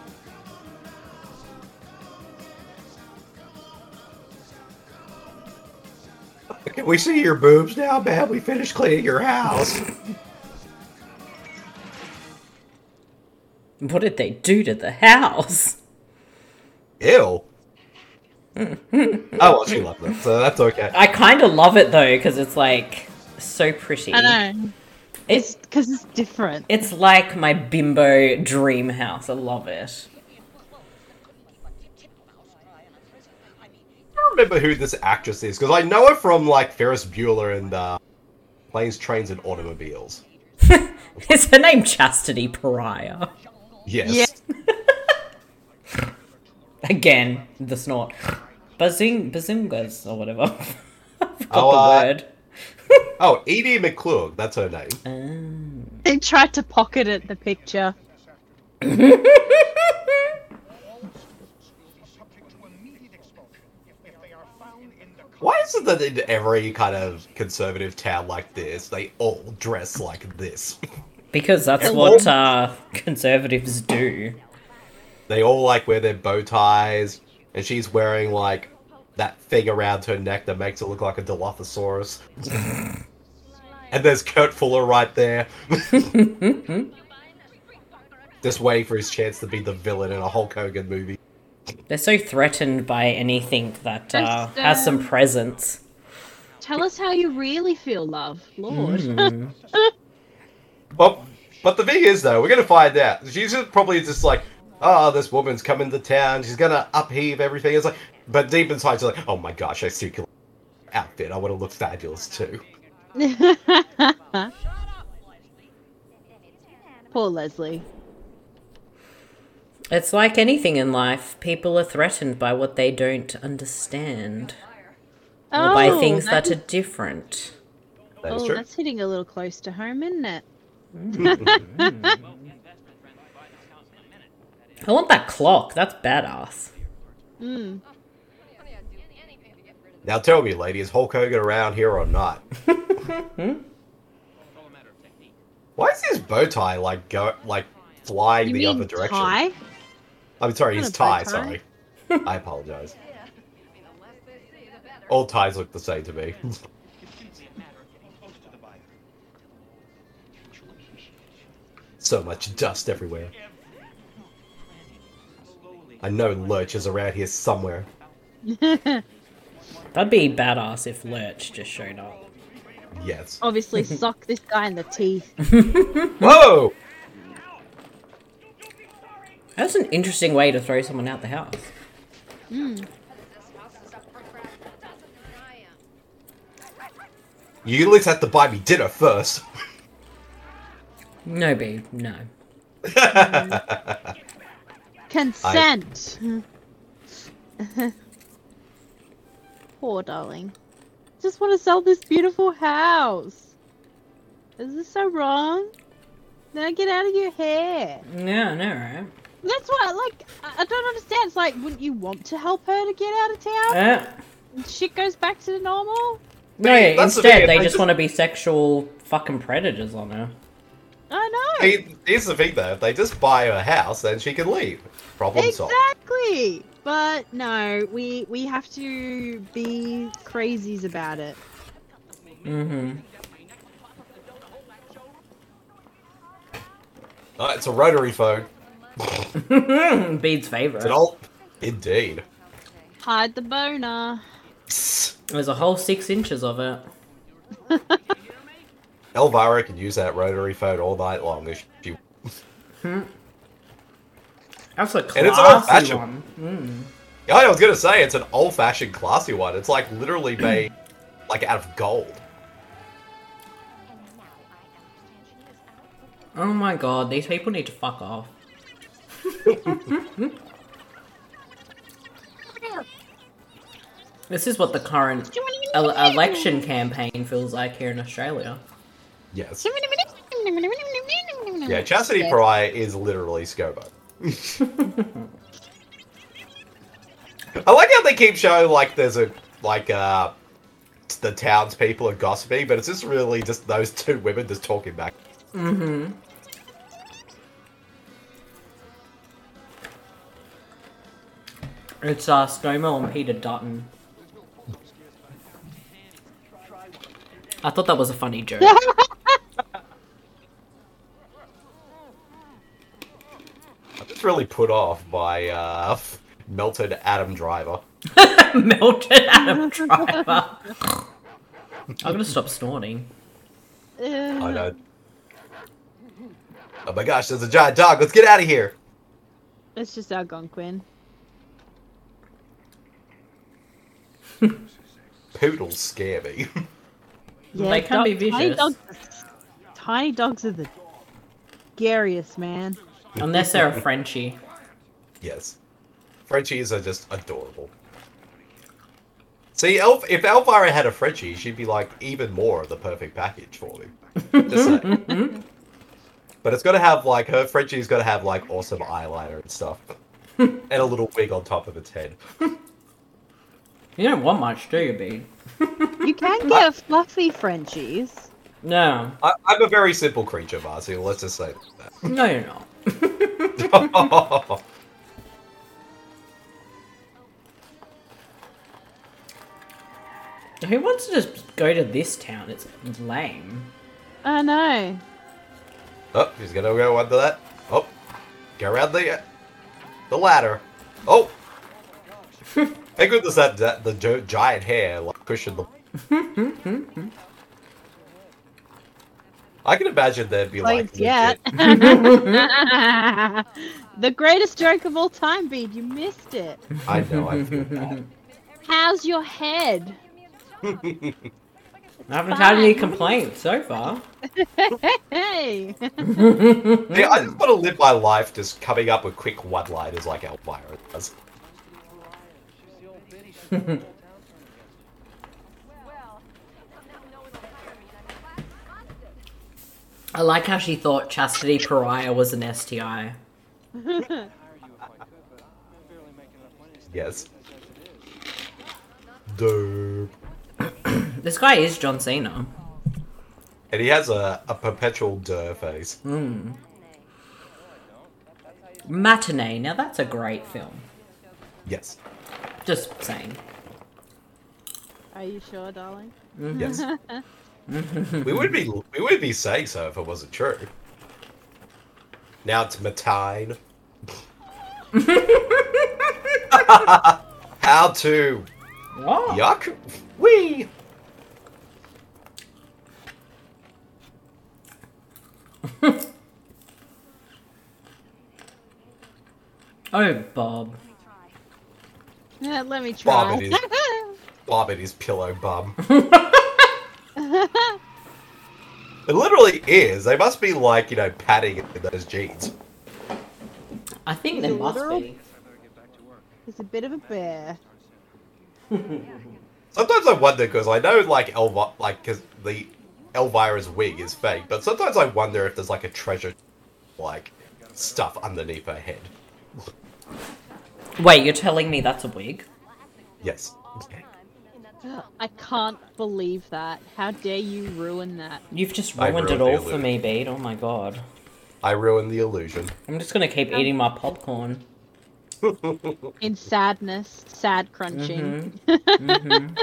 Can we see your boobs now, man? We finished cleaning your house. What did they do to the house? Ew. Oh, well, she loved it, so that's okay. I kind of love it though, because it's like so pretty. I know. It's because it's different. It's like my bimbo dream house. I love it. I don't remember who this actress is, because I know her from, like, Ferris Bueller and uh, Planes, Trains, and Automobiles. Is her name Chastity Pariah? Yes. Yeah. Again, the snort. Bazing, bazungas, or whatever. I forgot Oh, the uh, word. Oh, Edie McClure, that's her name. They tried to pocket it, the picture. Why is it that in every kind of conservative town like this, they all dress like this? Because that's Hello? what uh, conservatives do. They all, like, wear their bow ties, and she's wearing, like, that thing around her neck that makes it look like a Dilophosaurus. And there's Kurt Fuller right there. Just waiting for his chance to be the villain in a Hulk Hogan movie. They're so threatened by anything that uh, Just, has some uh, presence. Tell us how you really feel, love. Lord. Mm. But, but the thing is, though, we're going to find out. She's just probably just like, oh, this woman's coming to town. She's gonna upheave everything. It's like, but deep inside, she's like, oh my gosh, I circulate outfit. I want to look fabulous too. Poor Leslie. It's like anything in life. People are threatened by what they don't understand. Or Oh, by things that that are different. That is oh, true. that's hitting a little close to home, isn't it? I want that clock. That's badass. Mm. Now tell me, lady, is Hulk Hogan around here or not? Why is his bow tie like go like flying You the mean other direction? tie? I'm sorry, Not his a bow tie. tie. Sorry, I apologize. All ties look the same to me. So much dust everywhere. I know Lurch is around here somewhere. That'd be badass if Lurch just showed up. Yes. Obviously, sock this guy in the teeth. Whoa! That's an interesting way to throw someone out the house. Mm. You at least have to buy me dinner first. No, babe, no. Consent. Poor darling. Just want to sell this beautiful house. Is this so wrong? Now get out of your hair. Yeah, no, right? That's what, like, I I don't understand. It's like, wouldn't you want to help her to get out of town? Uh, Shit goes back to the normal? no, yeah, That's the instead thing, they I just just- want to be sexual fucking predators on her. I know. Hey, here's the thing though, if they just buy her house, then she can leave. Problem solved. Exactly. But no, we we have to be crazies about it. Mm-hmm. Oh, it's a rotary phone. Bede's favourite. It's an old... Indeed. Hide the boner. There's a whole six inches of it. Elvira can use that rotary phone all night long if she... Hmm. That's a And it's classy old-fashioned. one. Mm. Yeah, I was gonna say, it's an old-fashioned classy one. It's like literally made like out of gold. Oh my god, these people need to fuck off. This is what the current el- election campaign feels like here in Australia. Yes. Yeah, Chastity Pariah is literally Scobo. I like how they keep showing like there's a like uh the townspeople are gossiping, but it's just really just those two women just talking back. Mm-hmm. It's uh ScoMo and Peter Dutton. I thought that was a funny joke. I'm just really put off by uh melted Adam Driver. Melted Adam Driver. I'm gonna stop snorting. I know. Oh my gosh, there's a giant dog. Let's get out of here. It's just Algonquin. Poodles scare me. Yeah, They can be dog- Tiny vicious. dogs, tiny dogs are the scariest, man. Unless they're a Frenchie. Yes. Frenchies are just adorable. See, Elf, if Elvira had a Frenchie, she'd be like even more of the perfect package for me. Just saying. But it's got to have like, her Frenchie's got to have like awesome eyeliner and stuff. And a little wig on top of its head. You don't want much, do you, Bede? You can get fluffy Frenchies. No. I, I'm a very simple creature, Marcy. Let's just say that. No, you're not. Who wants to just go to this town? It's lame. I know. Oh, he's gonna go under that. Oh, go around the the ladder. Oh, thank goodness that, that the gi- giant hair like cushioned the. I can imagine there'd be like Like, yeah. legit- The greatest joke of all time, Bede. You missed it. I know, I feel bad. How's your head? I haven't had any complaints so far. Hey. Yeah, I just want to live my life just coming up with quick one-liners like Elvira does. I like how she thought Chastity Pariah was an S T I. Yes. Dope. This guy is John Cena. And he has a, a perpetual der face. Mm. Matinee. Now that's a great film. Yes. Just saying. Are you sure, darling? Yes. we would be we would be saying so if it wasn't true. Now it's Matine. How to What? yuck wee. Oh, Bob. Yeah, let me Bob try. and his Bob and his pillow bum. It literally is. They must be like, you know, padding in those jeans. I think He's there a must literal- be. He's a bit of a bear. Sometimes I wonder because I know like Elva, like because the Elvira's wig is fake, but sometimes I wonder if there's like a treasure, like stuff underneath her head. Wait, you're telling me that's a wig? Yes. I can't believe that. How dare you ruin that? You've just I ruined it ruined the all for me, Bede. Oh my god. I ruined the illusion. I'm just gonna keep eating my popcorn. In sadness, sad crunching. Mm-hmm.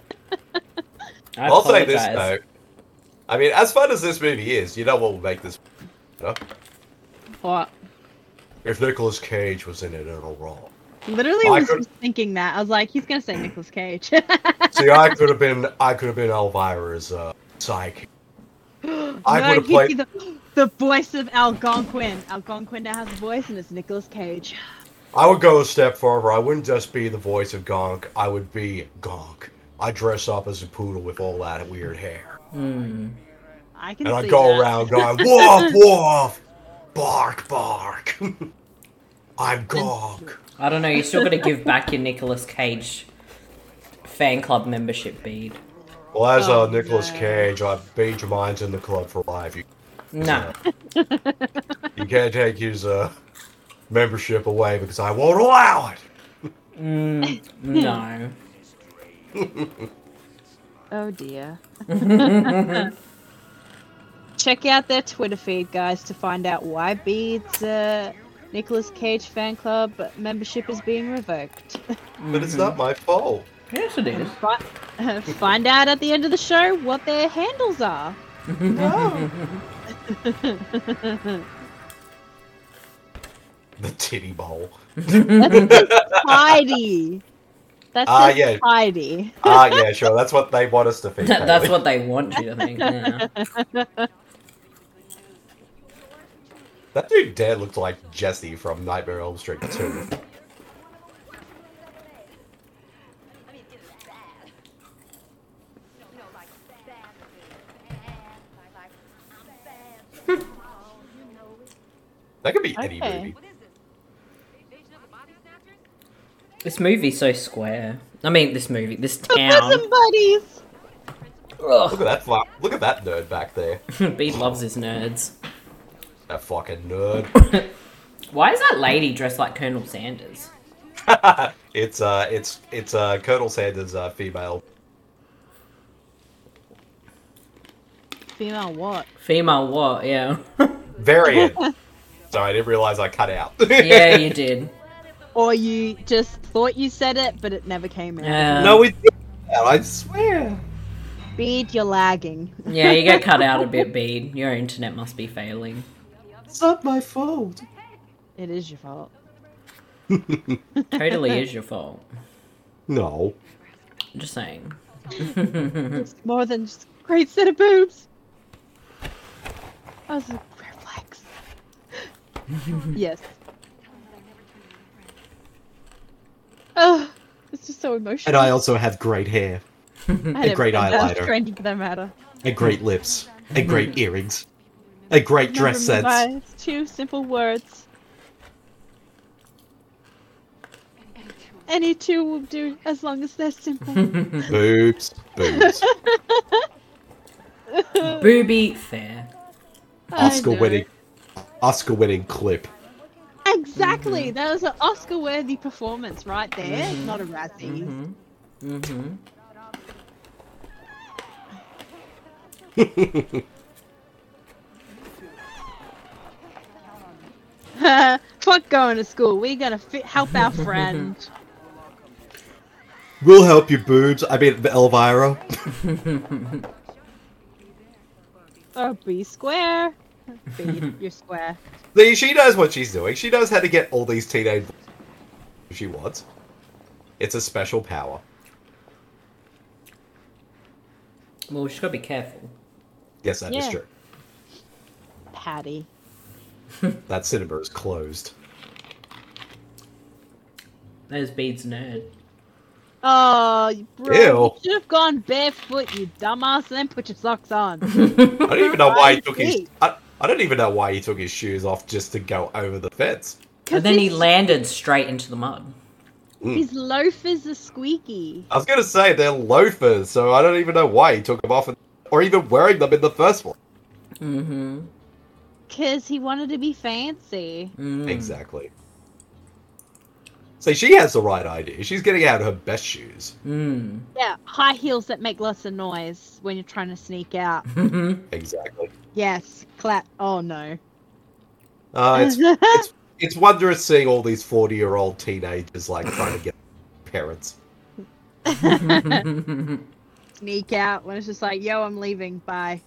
I I'll say this apologize. though. I mean, as fun as this movie is, you know what will make this better? What? If Nicolas Cage was in it in a role. Literally I was could- just thinking that. I was like, he's gonna say Nicolas Cage. See, I could have been, I could have been Elvira's uh, psychic. I No, would have he'd played. be the, the voice of Algonquin. Algonquin now has a voice, and it's Nicolas Cage. I would go a step further. I wouldn't just be the voice of Gonk. I would be Gonk. I dress up as a poodle with all that weird hair, Hmm. I can and see I go that. around going woof woof, bark bark. I'm Gonk. I don't know, you still gotta give back your Nicolas Cage fan club membership, Bede. Well, as Oh, uh, Nicolas no. Cage, I beat your minds in the club for life. You, Nah. you can't take his uh, membership away because I won't allow it. Mm, no. Oh dear. Check out their Twitter feed, guys, to find out why Bede's uh, Nicolas Cage fan club membership is being revoked. But it's not my fault. Yes, it is. Fi- find out at the end of the show what their handles are. The titty bowl. Heidi. That's Ah, uh, yeah. Heidi. Ah, yeah, sure. That's what they want us to think. That's Haley. what they want you to think. Yeah. That dude dad looked like Jesse from Nightmare on Elm Street two. That could be any Okay. movie. This movie's so square. I mean, this movie, this The town. bosom buddies. Look at that! Fla- look at that nerd back there. Bede loves his nerds. That fucking nerd. Why is that lady dressed like Colonel Sanders? it's uh, it's it's uh, Colonel Sanders' uh, female. Female what? Female what? Yeah. Variant. Sorry, I didn't realize I cut out. Yeah, you did. Or you just thought you said it, but it never came out. Yeah. No, we did. I swear. Bede, you're lagging. Yeah, you get cut out a bit, Bede. Your internet must be failing. It's not my fault. It is your fault. Totally is your fault. No. Just saying. It's more than just a great set of boobs. I was like, red flags. Yes. Oh, it's just so emotional. And I also have great hair. And a great eyeliner. Trendy for that matter. And great lips. And great earrings. And great dress sense. Remember, guys, two simple words. Any two will do as long as they're simple. Boobs. Boobs. Booby fair. Oscar I know. winning. Oscar winning clip. Exactly. Mm-hmm. That was an Oscar-worthy performance right there. Mm-hmm. Not a Razzie. Mm-hmm. Fuck going to school. We gotta fi- help our friend. We'll help you, boobs. I mean, Elvira. Oh, be square. Be you're square. See, she knows what she's doing. She knows how to get all these teenage if she wants. It's a special power. Well, we just gotta be careful. Yes, that is Yeah. true. Patty. That cinema is closed. There's Beads nerd. Oh, bro, Ew. you should have gone barefoot, you dumbass, and then put your socks on. I don't even know why he took his. Feet. I, I don't even know why he took his shoes off just to go over the fence. And then he his- landed straight into the mud. His loafers are squeaky. I was gonna say they're loafers, so I don't even know why he took them off, or even wearing them in the first one. Mm-hmm. Cause he wanted to be fancy. Mm. Exactly. See, she has the right idea. She's getting out her best shoes. Mm. Yeah, high heels that make lots of noise when you're trying to sneak out. Exactly. Yes, clap. Oh no. Uh, it's, it's it's wondrous seeing all these forty-year-old teenagers like trying to get parents. Sneak out when it's just like, yo, I'm leaving. Bye.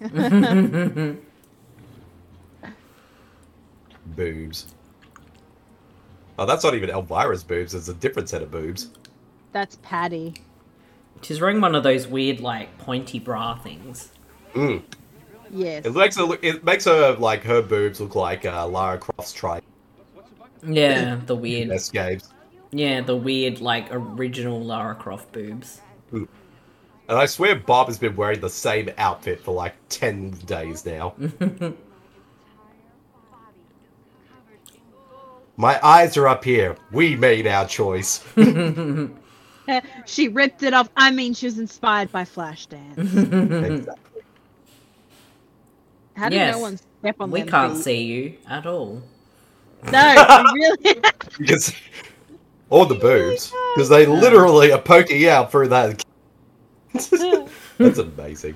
Boobs. Oh, that's not even Elvira's boobs. It's a different set of boobs. That's Patty. She's wearing one of those weird, like, pointy bra things. Mm. Yes. It makes her look, it makes her like her boobs look like uh, Lara Croft's try Yeah, the weird. best games. Yeah, the weird, like, original Lara Croft boobs. And I swear Bob has been wearing the same outfit for like ten days now. My eyes are up here. We made our choice. She ripped it off. I mean, she was inspired by Flashdance. Exactly. How did Yes. no one step on We them can't feet? see you at all. No, really. Because or the boobs, because they literally are poking out through that. That's amazing.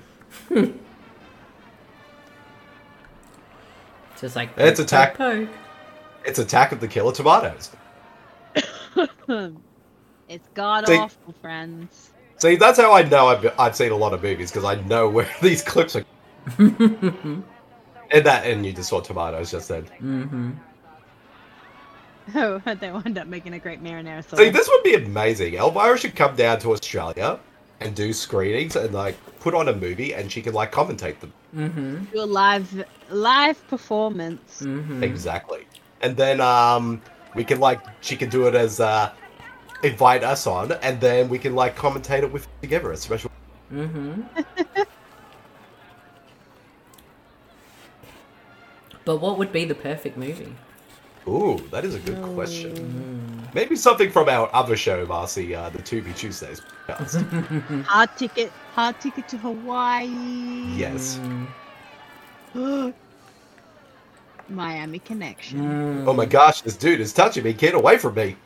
Just like It's poke, attack. poke, It's Attack of the Killer Tomatoes. It's god See- awful, friends. See, that's how I know I've, I've seen a lot of movies, because I know where these clips are. And that, and you just saw tomatoes just then. Mm-hmm. Oh, they wind up making a great marinara sauce. See, this would be amazing. Elvira should come down to Australia and do screenings and like put on a movie, and she can like commentate them. Mm-hmm. Do a live live performance. Mm-hmm. Exactly. And then um, we can like she can do it as uh, invite us on, and then we can like commentate it with together a special. Mm-hmm. But what would be the perfect movie? Ooh, that is a good question. Maybe something from our other show, Marcy, uh, the To Be Tuesdays podcast. Hard ticket, hard ticket to Hawaii. Yes. Miami Connection. Oh my gosh, this dude is touching me. Get away from me.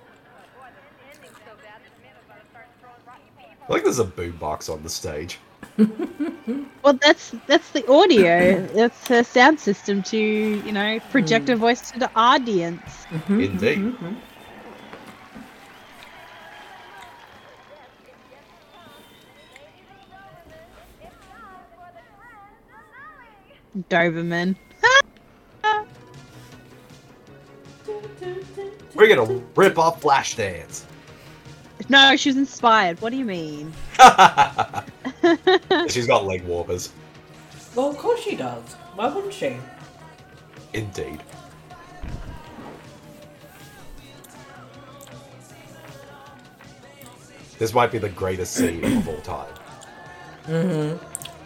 I think there's a boombox on the stage. Well, that's that's the audio. That's a sound system to, you know, project a voice to the audience. Indeed. Doberman. We're gonna rip off Flashdance. No, she was inspired. What do you mean? She's got leg warmers. Well, of course she does. Why wouldn't she? Indeed. This might be the greatest scene of all time. Mm-hmm.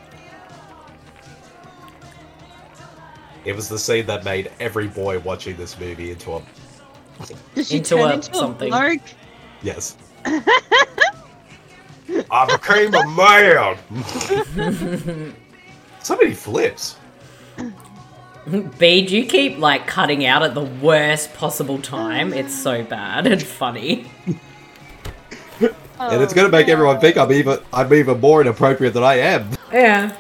It was the scene that made every boy watching this movie into a... Did she Into turn a into something. a bloke? Yes. I became a man! So many flips. Bede, you keep like cutting out at the worst possible time. It's so bad and funny. And it's gonna make everyone think I'm even I'm even more inappropriate than I am. Yeah.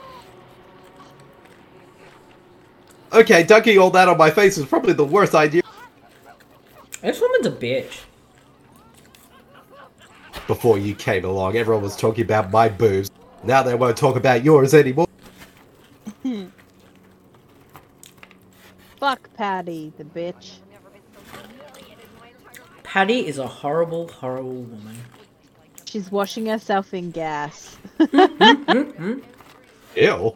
Okay, dunking all that on my face is probably the worst idea. This woman's a bitch. Before you came along, everyone was talking about my boobs. Now they won't talk about yours anymore. Fuck Patty, the bitch. Patty is a horrible, horrible woman. She's washing herself in gas. Ew.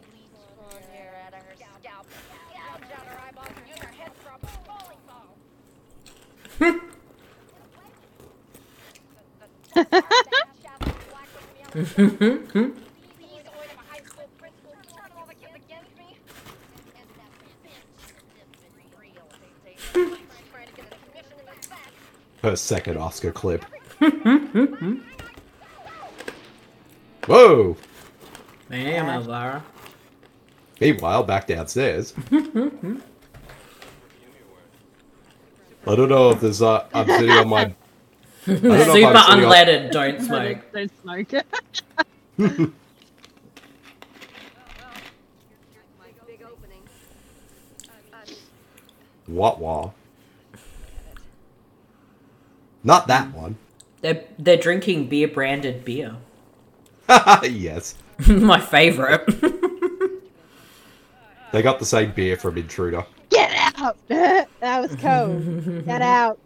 Her second Oscar clip. Whoa! Damn, Elvira. Meanwhile, back downstairs. I don't know if there's uh, I'm sitting on my... I don't know if Super I'm sitting on- unleaded, don't smoke. Don't smoke. What wah? Not that one. They're, they're drinking beer branded beer. Yes. My favourite. They got the same beer from Intruder. Get out! That was cold. Get out.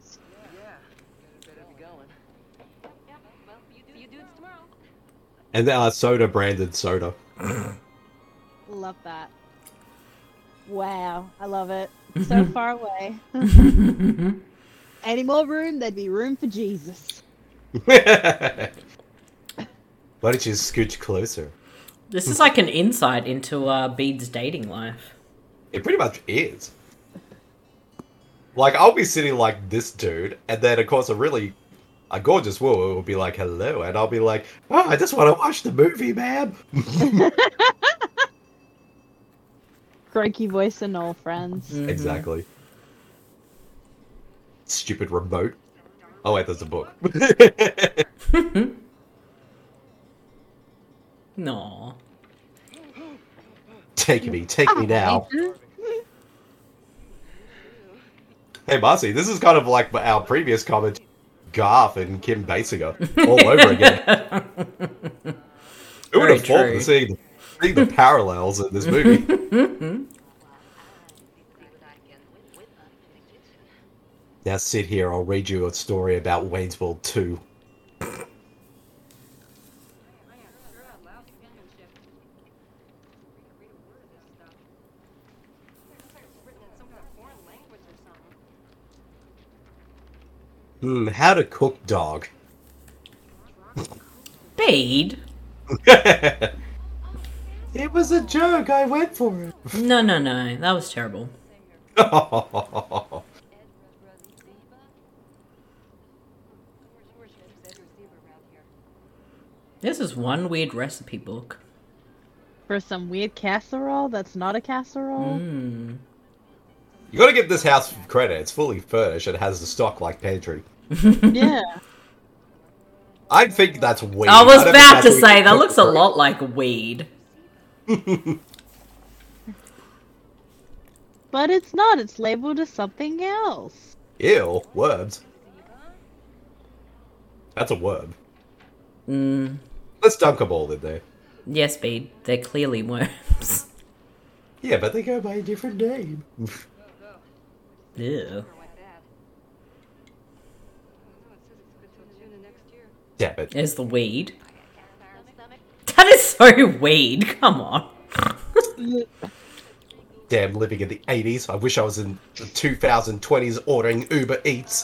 And uh, soda branded soda. Love that. Wow, I love it. So far away. Any more room, there'd be room for Jesus. Why don't you scooch closer? This is like an insight into uh, Bede's dating life. It pretty much is. Like, I'll be sitting like this dude, and then, of course, a really... a gorgeous woman will be like, hello, and I'll be like, oh, I just want to watch the movie, man. Croaky voice and all friends. Mm-hmm. Exactly. Stupid remote. Oh, wait, there's a book. No. Take me, take me now. Hey, Marcy, this is kind of like our previous comment. Garth and Kim Basinger all over again. Who would Very have thought true. to seeing, seeing the parallels in this movie? Now sit here, I'll read you a story about Wayne's World two. Hmm, how to cook dog. Bede? It was a joke, I went for it. No, no, no. That was terrible. This is one weird recipe book. For some weird casserole that's not a casserole. Mm. You gotta give this house credit, it's fully furnished and has the stock like pantry. Yeah. I think that's weird. I was don't think about that's to what you say, that cook looks a for. lot like weed. But it's not. It's labeled as something else. Ew, worms. That's a worm. Mm. Let's dunk them all in there. Yes, Bede. They're clearly worms. Yeah, but they go by a different name. Ew. Damn it. There's the weed. That is so weed. Come on. Damn, living in the eighties. I wish I was in the twenty twenties ordering Uber Eats.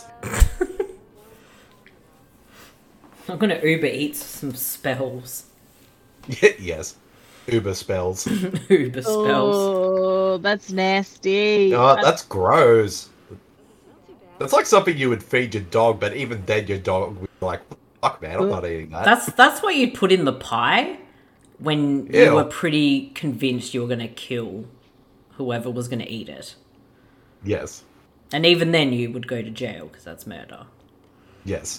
I'm gonna Uber Eats some spells. Yes. Uber spells. Uber spells. Oh, that's nasty. Oh, that's gross. That's like something you would feed your dog, but even then your dog would be like, fuck man, I'm not eating that. That's that's what you'd put in the pie when Ew. you were pretty convinced you were gonna kill whoever was gonna eat it. Yes. And even then you would go to jail because that's murder. Yes.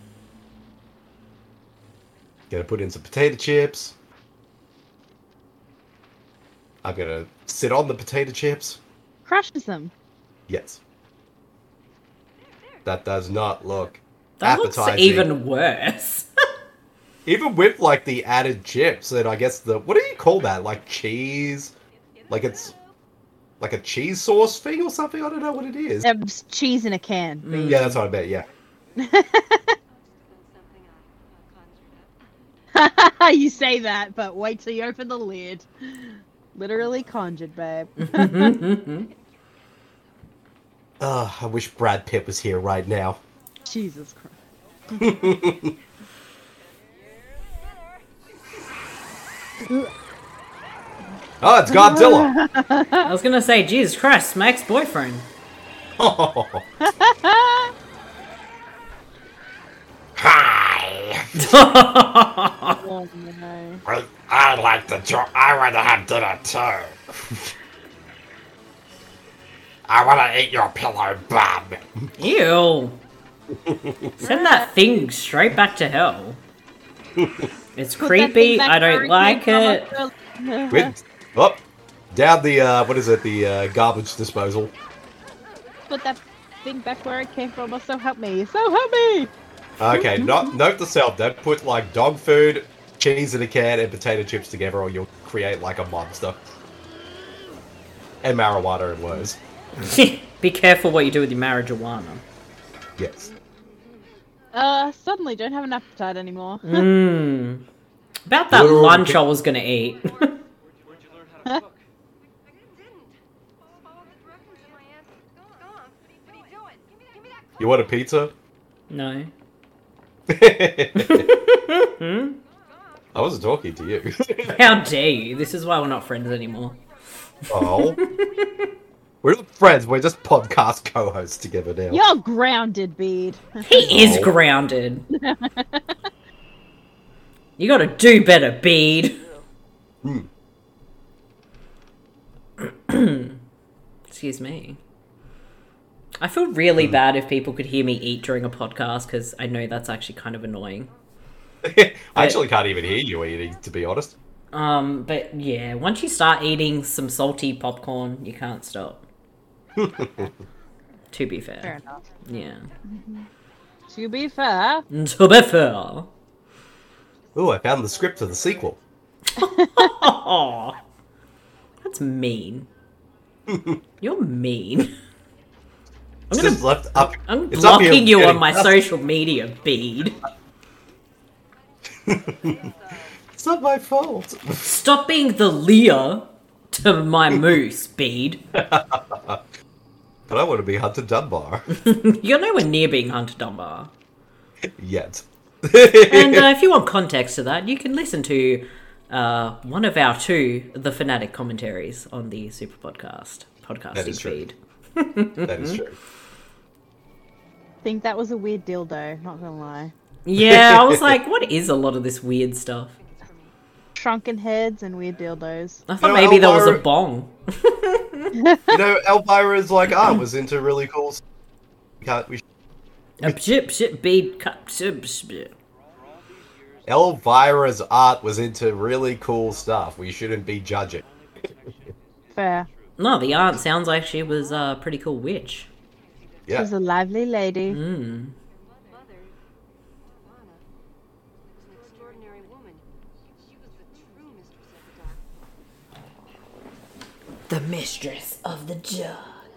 Gonna put in some potato chips. I'm gonna sit on the potato chips. Crushes them. Yes. That does not look That appetizing. looks even worse. Even with like the added chips and I guess the what do you call that? Like cheese? Like it's like a cheese sauce thing or something? I don't know what it is. Um, cheese in a can. Mm. Yeah, that's what I bet, yeah. You say that, but wait till you open the lid. Literally conjured, babe. Ugh, I wish Brad Pitt was here right now. Jesus Christ. Oh, it's Godzilla! I was gonna say, Jesus Christ, my ex-boyfriend. Hi! Oh, no. I, I like the jo- I want to have dinner too. I want to eat your pillow, bum. Ew. Send that thing straight back to hell. It's Put that creepy, thing back I where don't it like came it. from. With, oh, down the, uh, what is it, the uh, garbage disposal. Put that thing back where it came from. Oh, so help me. So help me. Okay, not, note to self, don't put like dog food, cheese in a can, and potato chips together or you'll create like a monster. And marijuana and worse. Be careful what you do with your marijuana. Yes. Uh, suddenly don't have an appetite anymore. Mmm. About that Literal- lunch I was gonna eat. You want a pizza? No. I wasn't talking to you. How dare you? This is why we're not friends anymore. Oh. We're not friends, we're just podcast co-hosts together now. You're grounded, Bede. He is Oh. grounded. You gotta do better, Bede. Hmm. Excuse me. I feel really bad if people could hear me eat during a podcast because I know that's actually kind of annoying. I actually can't even hear you eating, to be honest. Um, but yeah, once you start eating some salty popcorn, you can't stop. To be fair. Fair enough. Yeah. To be fair. To be fair. Ooh, I found the script for the sequel. Oh, that's mean. You're mean. I'm, It's gonna, just left up. I'm it's up here blocking you on getting my dust. social media, Bede. It's not my fault. Stop being the Leah to my moose, Bede. But I want to be Hunter Dunbar. You're nowhere near being Hunter Dunbar. Yet. And uh, if you want context to that, you can listen to uh, one of our two The Fanatic commentaries on the Super Podcast podcasting That is true. feed. That is true. Think that was a weird dildo, not gonna lie. Yeah, I was like, what is a lot of this weird stuff? Shrunken heads and weird dildos. I thought No, maybe there was a Elvira- bong. You know, Elvira's like, ah, was into really cool. s- We can't. We. A pshit, pshit, Bede, cut, pshit, pshit. Elvira's art was into really cool stuff. We shouldn't be judging. Fair. No, the aunt sounds like she was a pretty cool witch. Yeah. She's a lively lady. Mm. The mistress of the jug.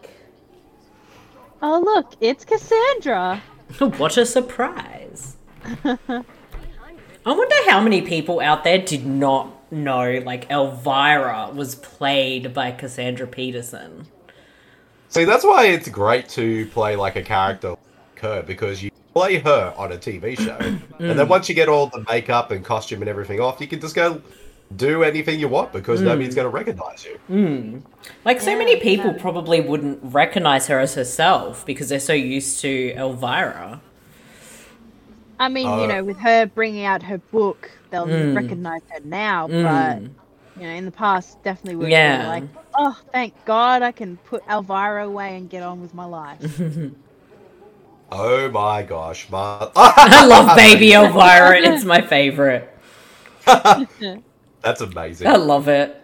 Oh look, it's Cassandra. What a surprise. I wonder how many people out there did not know, like, Elvira was played by Cassandra Peterson. See, that's why it's great to play like a character like her, because you play her on a T V show, mm. and then once you get all the makeup and costume and everything off, you can just go do anything you want because mm. nobody's going to recognize you. Mm. Like, so yeah, many people yeah. probably wouldn't recognize her as herself because they're so used to Elvira. I mean, uh, you know, with her bringing out her book, they'll mm. recognize her now, mm. but, you know, in the past, definitely would yeah. be like, oh, thank God I can put Elvira away and get on with my life. Oh my gosh, Mar- I love Baby Elvira. It's my favorite. That's amazing. I love it.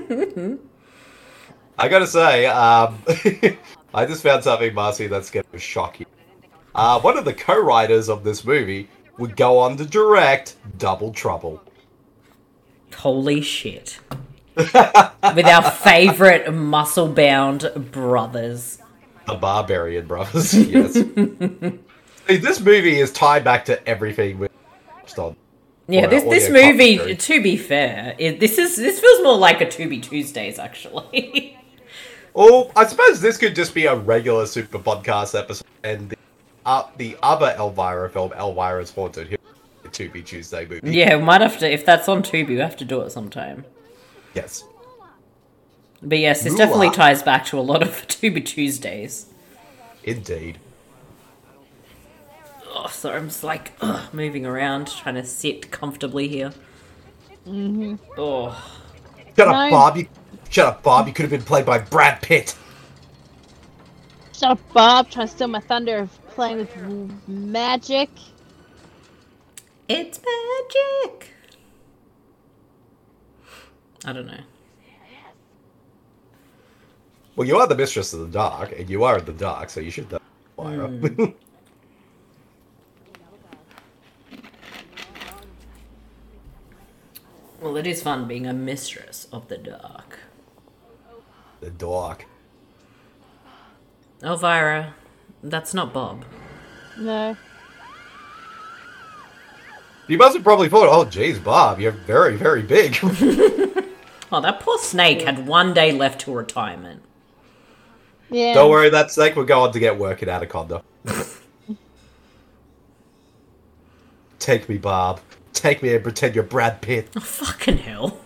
I gotta say, um, I just found something, Marcy, that's going to shock you. Uh, one of the co-writers of this movie would go on to direct Double Trouble. Holy shit. With our favourite muscle-bound brothers. The Barbarian Brothers, yes. See, this movie is tied back to everything we've watched on. Yeah, this this movie, commentary. To be fair, it, this is this feels more like a To Be Tuesdays, actually. Well, I suppose this could just be a regular Super Podcast episode, and the, uh, the other Elvira film, Elvira's Haunted Hill, the To Be Tuesday movie. Yeah, we might have to, if that's on Tubi, we have to do it sometime. Yes. But yes, this Moolah. definitely ties back to a lot of To Be Tuesdays. Indeed. Oh, so I'm just like ugh, moving around, trying to sit comfortably here. Mm-hmm. Oh. Shut up, no. Bob. You, shut up, Bob. You could have been played by Brad Pitt. Shut up, Bob. Trying to steal my thunder of playing with magic. It's magic. I don't know. Well, you are the mistress of the dark, and you are in the dark, so you should know, Elvira. Mm. Well, it is fun being a mistress of the dark. The dark. Elvira, that's not Bob. No. You must have probably thought, oh, geez, Bob, you're very, very big. Oh, that poor snake had one day left till retirement. Yeah. Don't worry, that snake will go on to get work at Anaconda. Take me, Bob. Take me and pretend you're Brad Pitt. Oh, fucking hell.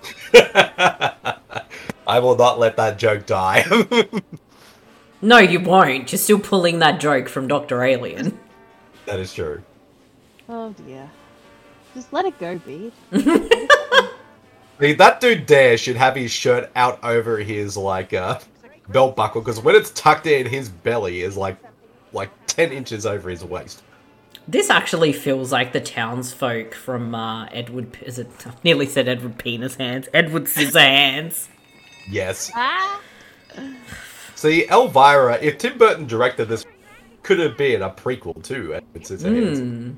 I will not let that joke die. No, you won't. You're still pulling that joke from Doctor Alien. That is true. Oh, dear. Just let it go, Bede. I mean, that dude there should have his shirt out over his, like, uh, belt buckle, because when it's tucked in, his belly is, like, like ten inches over his waist. This actually feels like the townsfolk from uh, Edward... Is it? I nearly said Edward Penis Hands. Edward Scissorhands. Yes. Ah. See, Elvira, if Tim Burton directed this, could have been a prequel to Edward Scissorhands. Mm.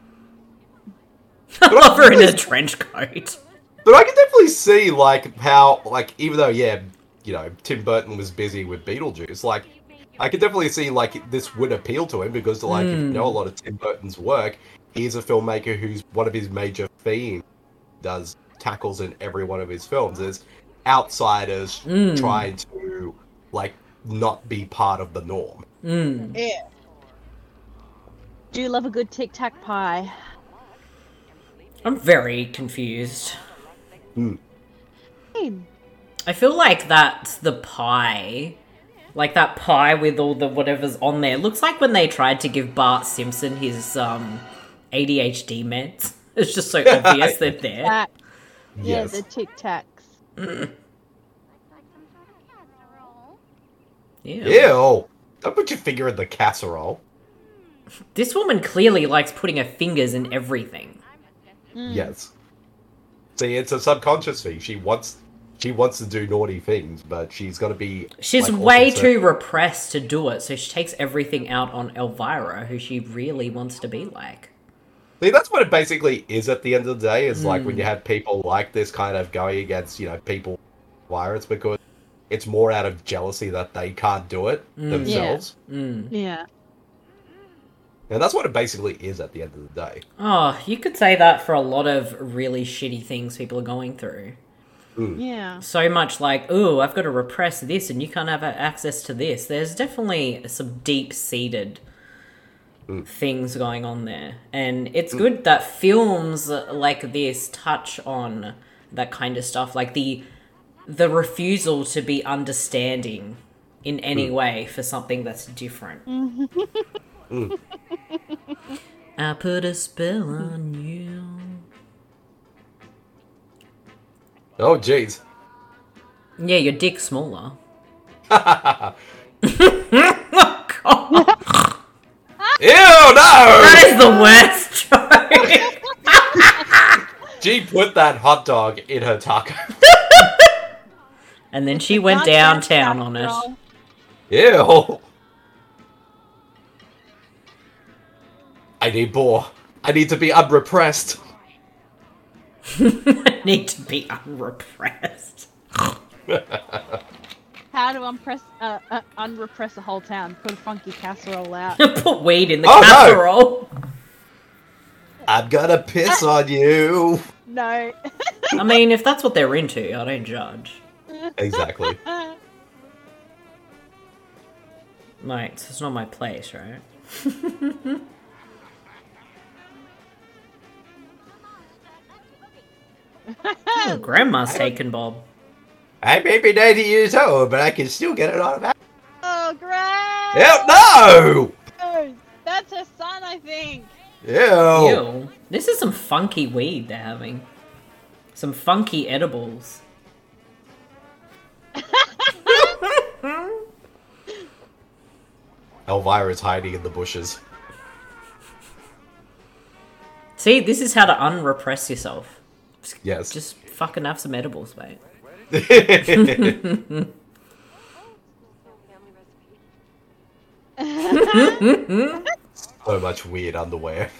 I love her in a trench coat. But I can definitely see, like, how, like, even though, yeah, you know, Tim Burton was busy with Beetlejuice, like, I could definitely see, like, this would appeal to him because, like, mm. if you know a lot of Tim Burton's work, he's a filmmaker who's one of his major themes does tackles in every one of his films is outsiders mm. trying to, like, not be part of the norm. Mm. Yeah. Do you love a good Tic Tac pie? I'm very confused. Mm. I feel like that's the pie... Like that pie with all the whatever's on there. Looks like when they tried to give Bart Simpson his um, A D H D meds. It's just so obvious they're there. Tac. Yeah, Yes. the Tic Tacs. Mm. Ew. Ew! Don't put your finger in the casserole. This woman clearly likes putting her fingers in everything. Mm. Yes. See, it's a subconscious thing. She wants... She wants to do naughty things, but she's got to be... She's like, way also- too repressed to do it, so she takes everything out on Elvira, who she really wants to be like. See, that's what it basically is at the end of the day, is like Mm. when you have people like this kind of going against, you know, people virus, because it's more out of jealousy that they can't do it Mm. themselves. Mm. Yeah. And that's what it basically is at the end of the day. Oh, you could say that for a lot of really shitty things people are going through. Mm. Yeah. So much like, ooh, I've got to repress this and you can't have access to this. There's definitely some deep-seated mm. things going on there. And it's mm. good that films like this touch on that kind of stuff. Like the the refusal to be understanding in any mm. way for something that's different. mm. I put a spell on you. Oh, jeez. Yeah, your dick's smaller. Oh, God. Ew, no! That is the worst joke. She put that hot dog in her taco. And then she went downtown on it. Ew. I need more. I need to be unrepressed. I need to be unrepressed. How to unpress, uh, uh, unrepress a whole town? Put a funky casserole out. Put weed in the oh, casserole. No. I'm gonna piss on you. No. I mean, if that's what they're into, I don't judge. Exactly. Like, it's not my place, right? Oh, Grandma's taken, Bob. I may be ninety years old, but I can still get it on. Oh, great! Hell no! Oh, that's her son, I think. Ew. Ew. This is some funky weed they're having. Some funky edibles. Elvira's hiding in the bushes. See, this is how to unrepress yourself. Yes. Just fucking have some edibles, mate. So much weird underwear.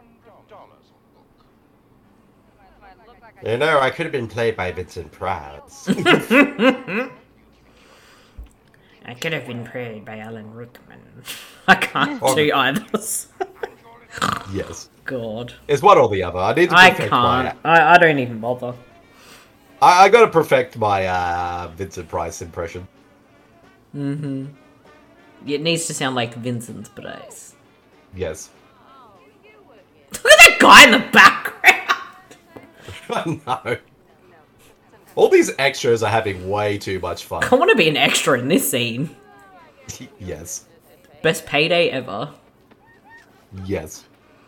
You know, I could have been played by Vincent Price. I could have been played by Alan Rickman. I can't Oh. do either. Yes. God. It's one or the other. I need to I perfect can't. my... I, I don't even bother. I, I gotta perfect my uh, Vincent Price impression. Mm-hmm. It needs to sound like Vincent Price. Yes. Look at that guy in the background! I know. All these extras are having way too much fun. I want to be an extra in this scene. Yes. Best payday ever. Yes.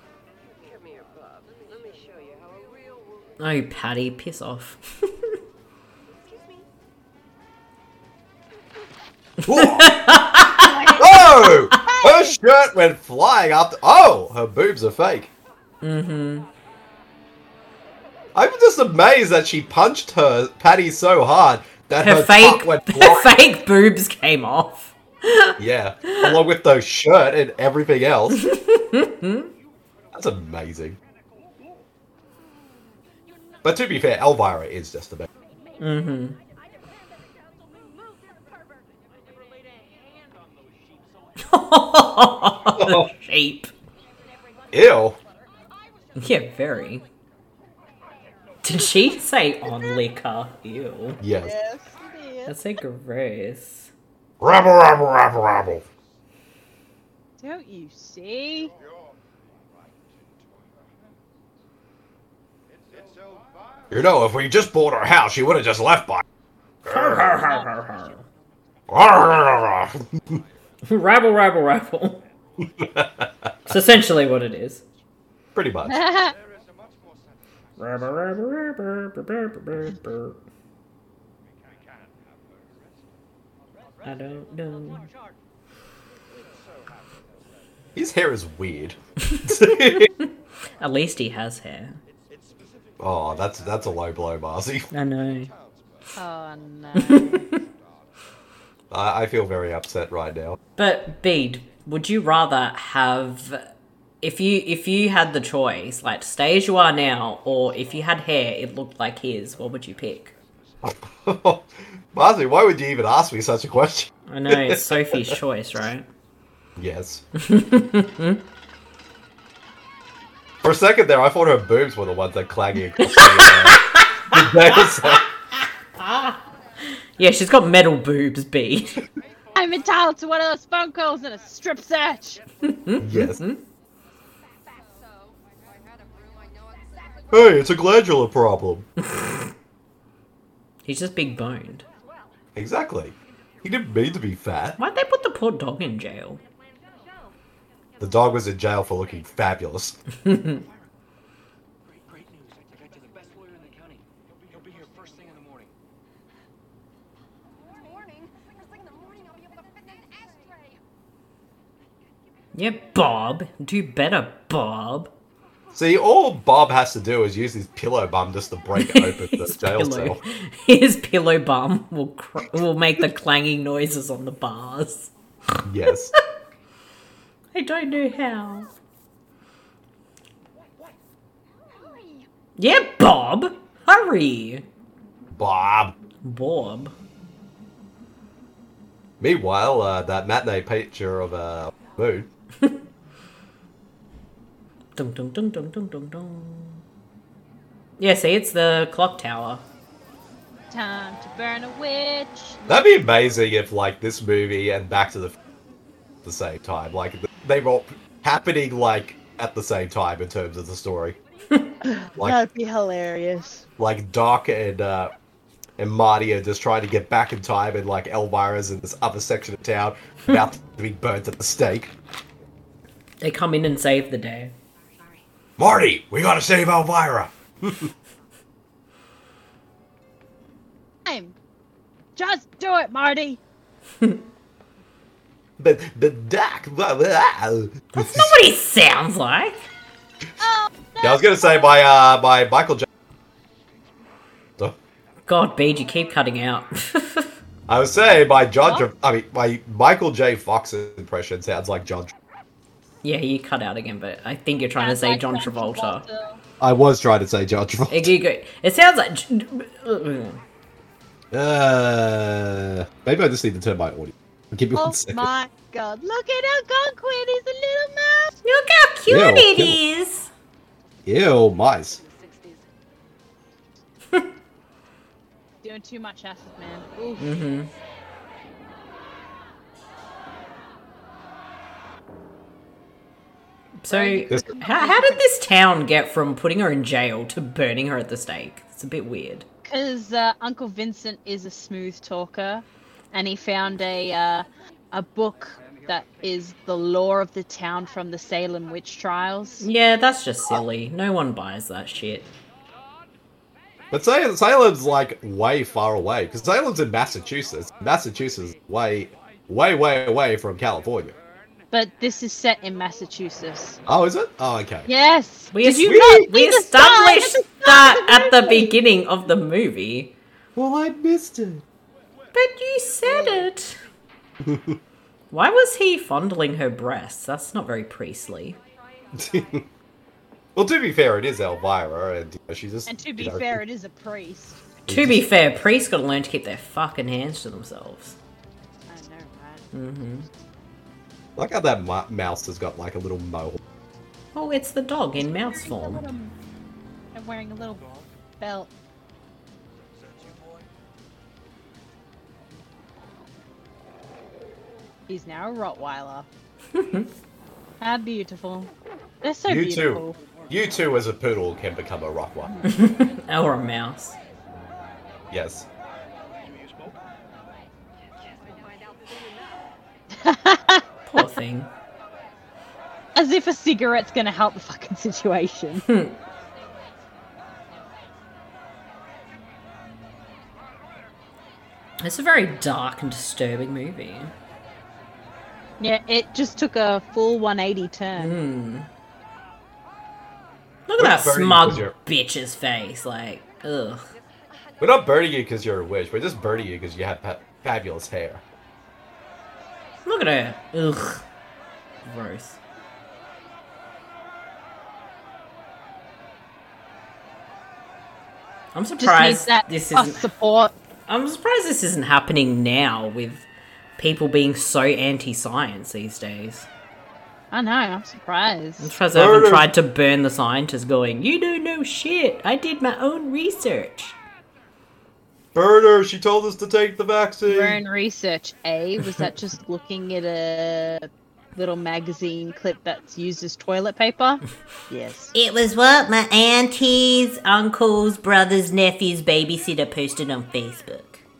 Oh, Patty, piss off. Oh! Her shirt went flying up. To... Oh! Her boobs are fake. Mm-hmm. I'm just amazed that she punched her Patty so hard that her, Her top fake, went her flying. fake boobs came off. Yeah, along with the shirt and everything else. That's amazing. But to be fair, Elvira is just a bit. Mm-hmm. The sheep. Ew. Yeah, very. Did she say on liquor? Ew. Yes. Yes, it is. That's so gross. Rabble, rabble, rabble, rabble. Don't you see? You know, if we just bought her house, she would have just left by. Rabble, rabble, rabble. It's essentially what it is. Pretty much. Rabble, rabble, rabble, rabble, rabble. I don't know. His hair is weird. At least he has hair. Oh, that's that's a low blow, Marcy. I know. Oh no. I, I feel very upset right now. But Bede, would you rather have, if you if you had the choice, like stay as you are now, or if you had hair it looked like his, what would you pick? Marcy, why would you even ask me such a question? I know, it's Sophie's choice, right? Yes. For a second there, I thought her boobs were the ones that clanging across the, uh, the jail cell. Yeah, she's got metal boobs, B. I'm entitled to one of those phone calls and a strip search. Yes. Hey, it's a glandular problem. He's just big boned. Exactly. He didn't mean to be fat. Why'd they put the poor dog in jail? The dog was in jail for looking fabulous. Great news. I got you the best lawyer in the county. He'll be, he'll be here first thing in the morning. Morning? First thing in the morning, I'll be able to fit in an ashtray. Yeah, Bob. Do better, Bob. See, all Bob has to do is use his pillow bum just to break open the jail pillow. cell. His pillow bum will cr- will make the clanging noises on the bars. Yes. I don't know how. Yeah, Bob! Hurry! Bob. Bob. Meanwhile, uh, that matinee picture of uh, Moon. Dun, dun, dun, dun, dun, dun, dun. Yeah, see, it's the clock tower. Time to burn a witch. That'd be amazing if, like, this movie and Back to the F- at the same time. Like, they were happening, like, at the same time in terms of the story. Like, That'd be hilarious. like Doc and uh, and Marty are just trying to get back in time, and like Elvira's in this other section of town about to be burnt at the stake. They come in and save the day. Marty, we gotta save Elvira. Time. Just do it, Marty. But but Doc, blah, blah. That's not what he sounds like. Oh, Yeah, I was gonna say by uh by Michael J. God, Bede, you keep cutting out. I was saying by John. Tra- I mean, my Michael J. Fox impression sounds like John. Tra- Yeah, you cut out again, but I think you're trying to say John Travolta. I was trying to say John Travolta. It, you go- it sounds like. Uh, maybe I just need to turn my audio. Give me Oh one second. my god, look at Algonquin, he's a little mouse. Look how cute Ew, it kill- is. Ew, mice. Doing too much acid, man. Oof. Mm-hmm. So, This- how, how did this town get from putting her in jail to burning her at the stake? It's a bit weird. Because uh, Uncle Vincent is a smooth talker, and he found a uh, a book that is the lore of the town from the Salem witch trials. Yeah, that's just silly. No one buys that shit. But Salem, Salem's like way far away because Salem's in Massachusetts. Massachusetts is way, way, way away from California. But this is set in Massachusetts. Oh, is it? Oh, okay. Yes. We, Did es- you we, not we see the sign established at the start that of the at the movie? beginning of the movie. Well, I missed it. But you said it. Why was he fondling her breasts? That's not very priestly. Well, to be fair, it is Elvira, and you know, she just. And to be you know, fair, it is a priest. To be fair, priests gotta learn to keep their fucking hands to themselves. I know, right? Mm-hmm. like how that ma- mouse has got like a little mohawk. Oh, it's the dog in mouse form. I'm wearing a little belt. He's now a Rottweiler. How beautiful. They're so you beautiful. too. You too, as a poodle, can become a Rottweiler. Or a mouse. Yes. Poor thing. As if a cigarette's gonna help the fucking situation. It's a very dark and disturbing movie. Yeah, it just took a full one eighty turn. Mm. Look We're at that burning smug because you're- bitch's face. Like, ugh. We're not burning you because you're a witch. We're just burning you because you have fa- fabulous hair. Look at her. Ugh. Gross. I'm Just needs surprised that this plus isn't. support. I'm surprised this isn't happening now with people being so anti-science these days. I know, I'm surprised. I'm surprised they haven't tried to burn the scientists going, you don't know shit. I did my own research. Burn her. She told us to take the vaccine. Your own research, eh? Was that just looking at a little magazine clip that's used as toilet paper? Yes. It was what my aunties, uncles, brothers, nephews, babysitter posted on Facebook.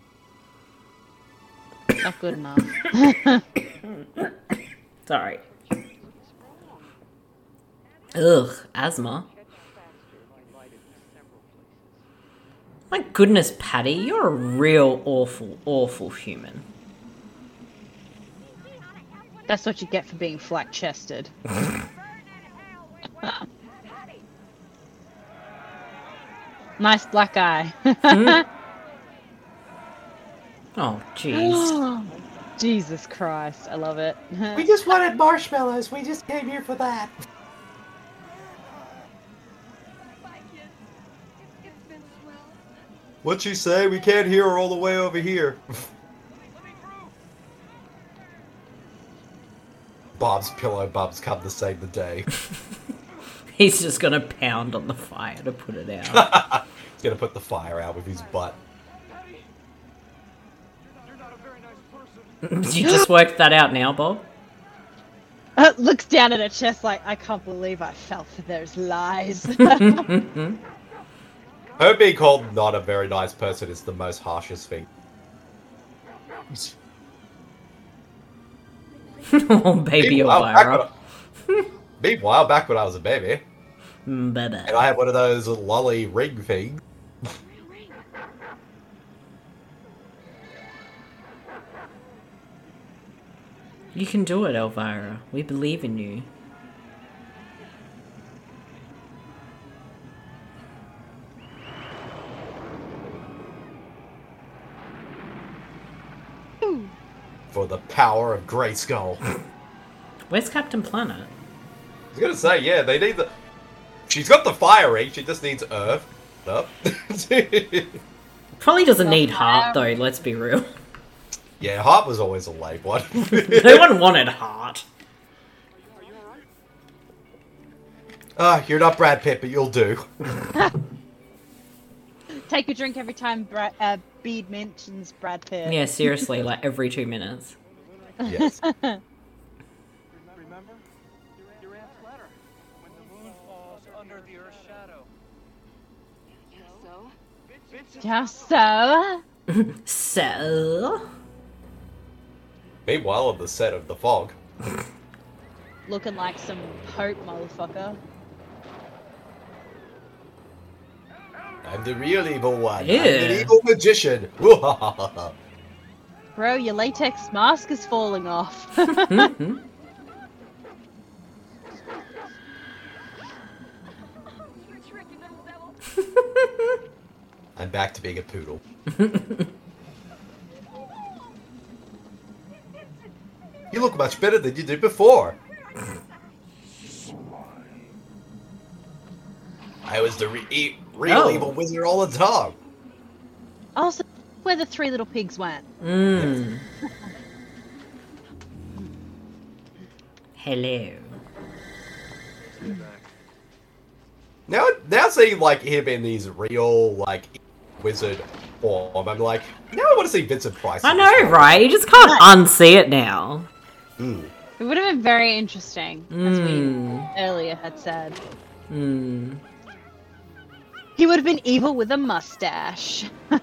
Not good enough. Sorry. Ugh, asthma. My goodness, Patty, you're a real awful, awful human. That's what you get for being flat-chested. Nice black eye. Hmm? Oh, jeez. Jesus Christ, I love it. We just wanted marshmallows. We just came here for that. What'd you say? We can't hear her all the way over here. Bob's pillow bubs come to save the day. He's just gonna pound on the fire to put it out. He's gonna put the fire out with his butt. You just worked that out now, Bob? Uh, looks down at her chest like, I can't believe I fell for those lies. Her being called not a very nice person is the most harshest thing. Oh, baby Elvira. Meanwhile, back when I was a baby, mm, baby. and I had one of those lolly ring things. You can do it, Elvira. We believe in you. For the power of Grayskull. Where's Captain Planet? I was gonna say, yeah, they need the... She's got the fire ring, she just needs Earth. Up. Probably doesn't need heart, though, let's be real. Yeah, heart was always a lame one. No one wanted heart. Ah, you're not Brad Pitt, but you'll do. Take a drink every time Brad, uh, Bede mentions Brad Pitt. Yeah, seriously, like every two minutes. Yes. Remember? Your aunt's letter. When the moon falls under the Earth's shadow. Yeah, so? So? Meanwhile, on the set of The Fog. Looking like some Pope motherfucker. I'm the real evil one. Yeah. I'm an evil magician. Bro, your latex mask is falling off. I'm back to being a poodle. You look much better than you did before. I was the re e real Oh. evil wizard all the time. Also, where the three little pigs went. Mmm. Hello. Now, now seeing like him in his real like wizard form, I'm like, now I want to see Vincent Price. I in this know, one. right? You just can't unsee it now. Mm. It would have been very interesting, as Mm. we earlier had said. Mm. He would have been evil with a mustache.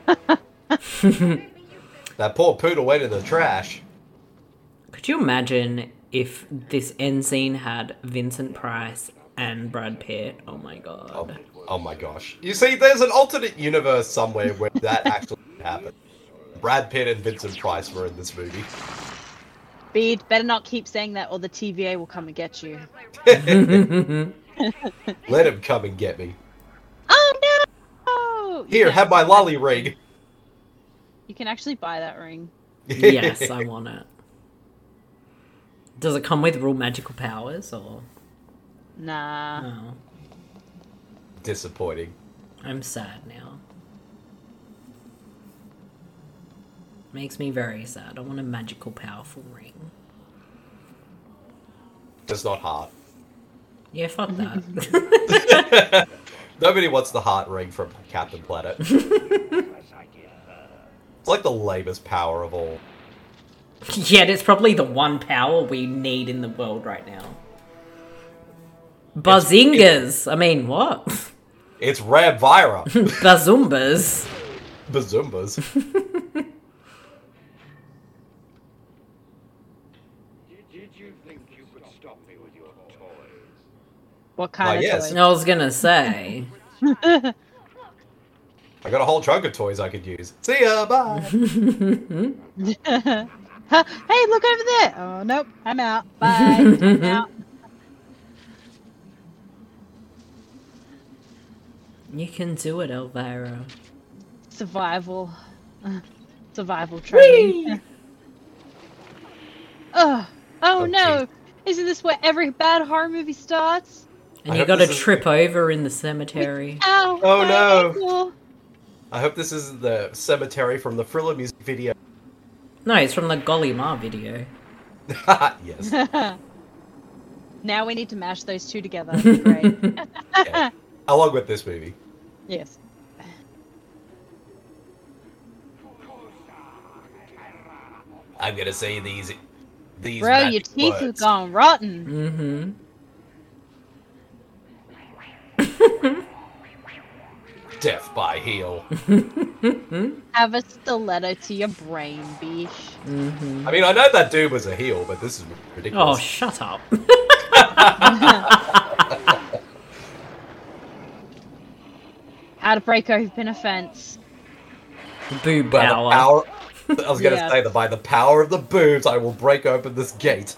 That poor poodle went in the trash. Could you imagine if this end scene had Vincent Price and Brad Pitt? Oh my god. Oh, oh my gosh. You see, there's an alternate universe somewhere where that actually happened. Brad Pitt and Vincent Price were in this movie. Bede, better not keep saying that or the T V A will come and get you. Let him come and get me. Oh no! Here, have my lolly ring. You can actually buy that ring. Yes, I want it. Does it come with real magical powers or? Nah. No. Disappointing. I'm sad now. Makes me very sad. I want a magical, powerful ring. It's not heart. Yeah, fuck that. Nobody wants the heart ring from Captain Planet. It's like the lamest power of all. Yet it's probably the one power we need in the world right now. Bazingas! I mean, what? It's Rabvira. Bazumbas. Bazumbas. Did you think you could stop me with your toys? What kind Oh, of yes. toy? I was gonna say. I got a whole trunk of toys I could use. See ya, bye. Huh, hey, look over there. Oh, nope. I'm out. Bye. I'm out. You can do it, Elvira. Survival. Uh, Survival training. oh, oh Oh, no. Isn't this where every bad horror movie starts? And I you hope gotta this is- trip over in the cemetery. Ow. Oh, my no. ankle. I hope this isn't the cemetery from the Thriller music video. No, it's from the Golly Ma video. Yes. Now we need to mash those two together. Great. Yeah. Along with this movie. Yes. I'm gonna say these. These. Bro, your magic teeth have words. gone rotten. Mm-hmm. Death by heel. Have a stiletto to your brain, bish. Mm-hmm. I mean, I know that dude was a heel, but this is Oh, ridiculous. shut up. How to break open a fence. Boob By the power. power. I was gonna Yeah. say that by the power of the boobs, I will break open this gate.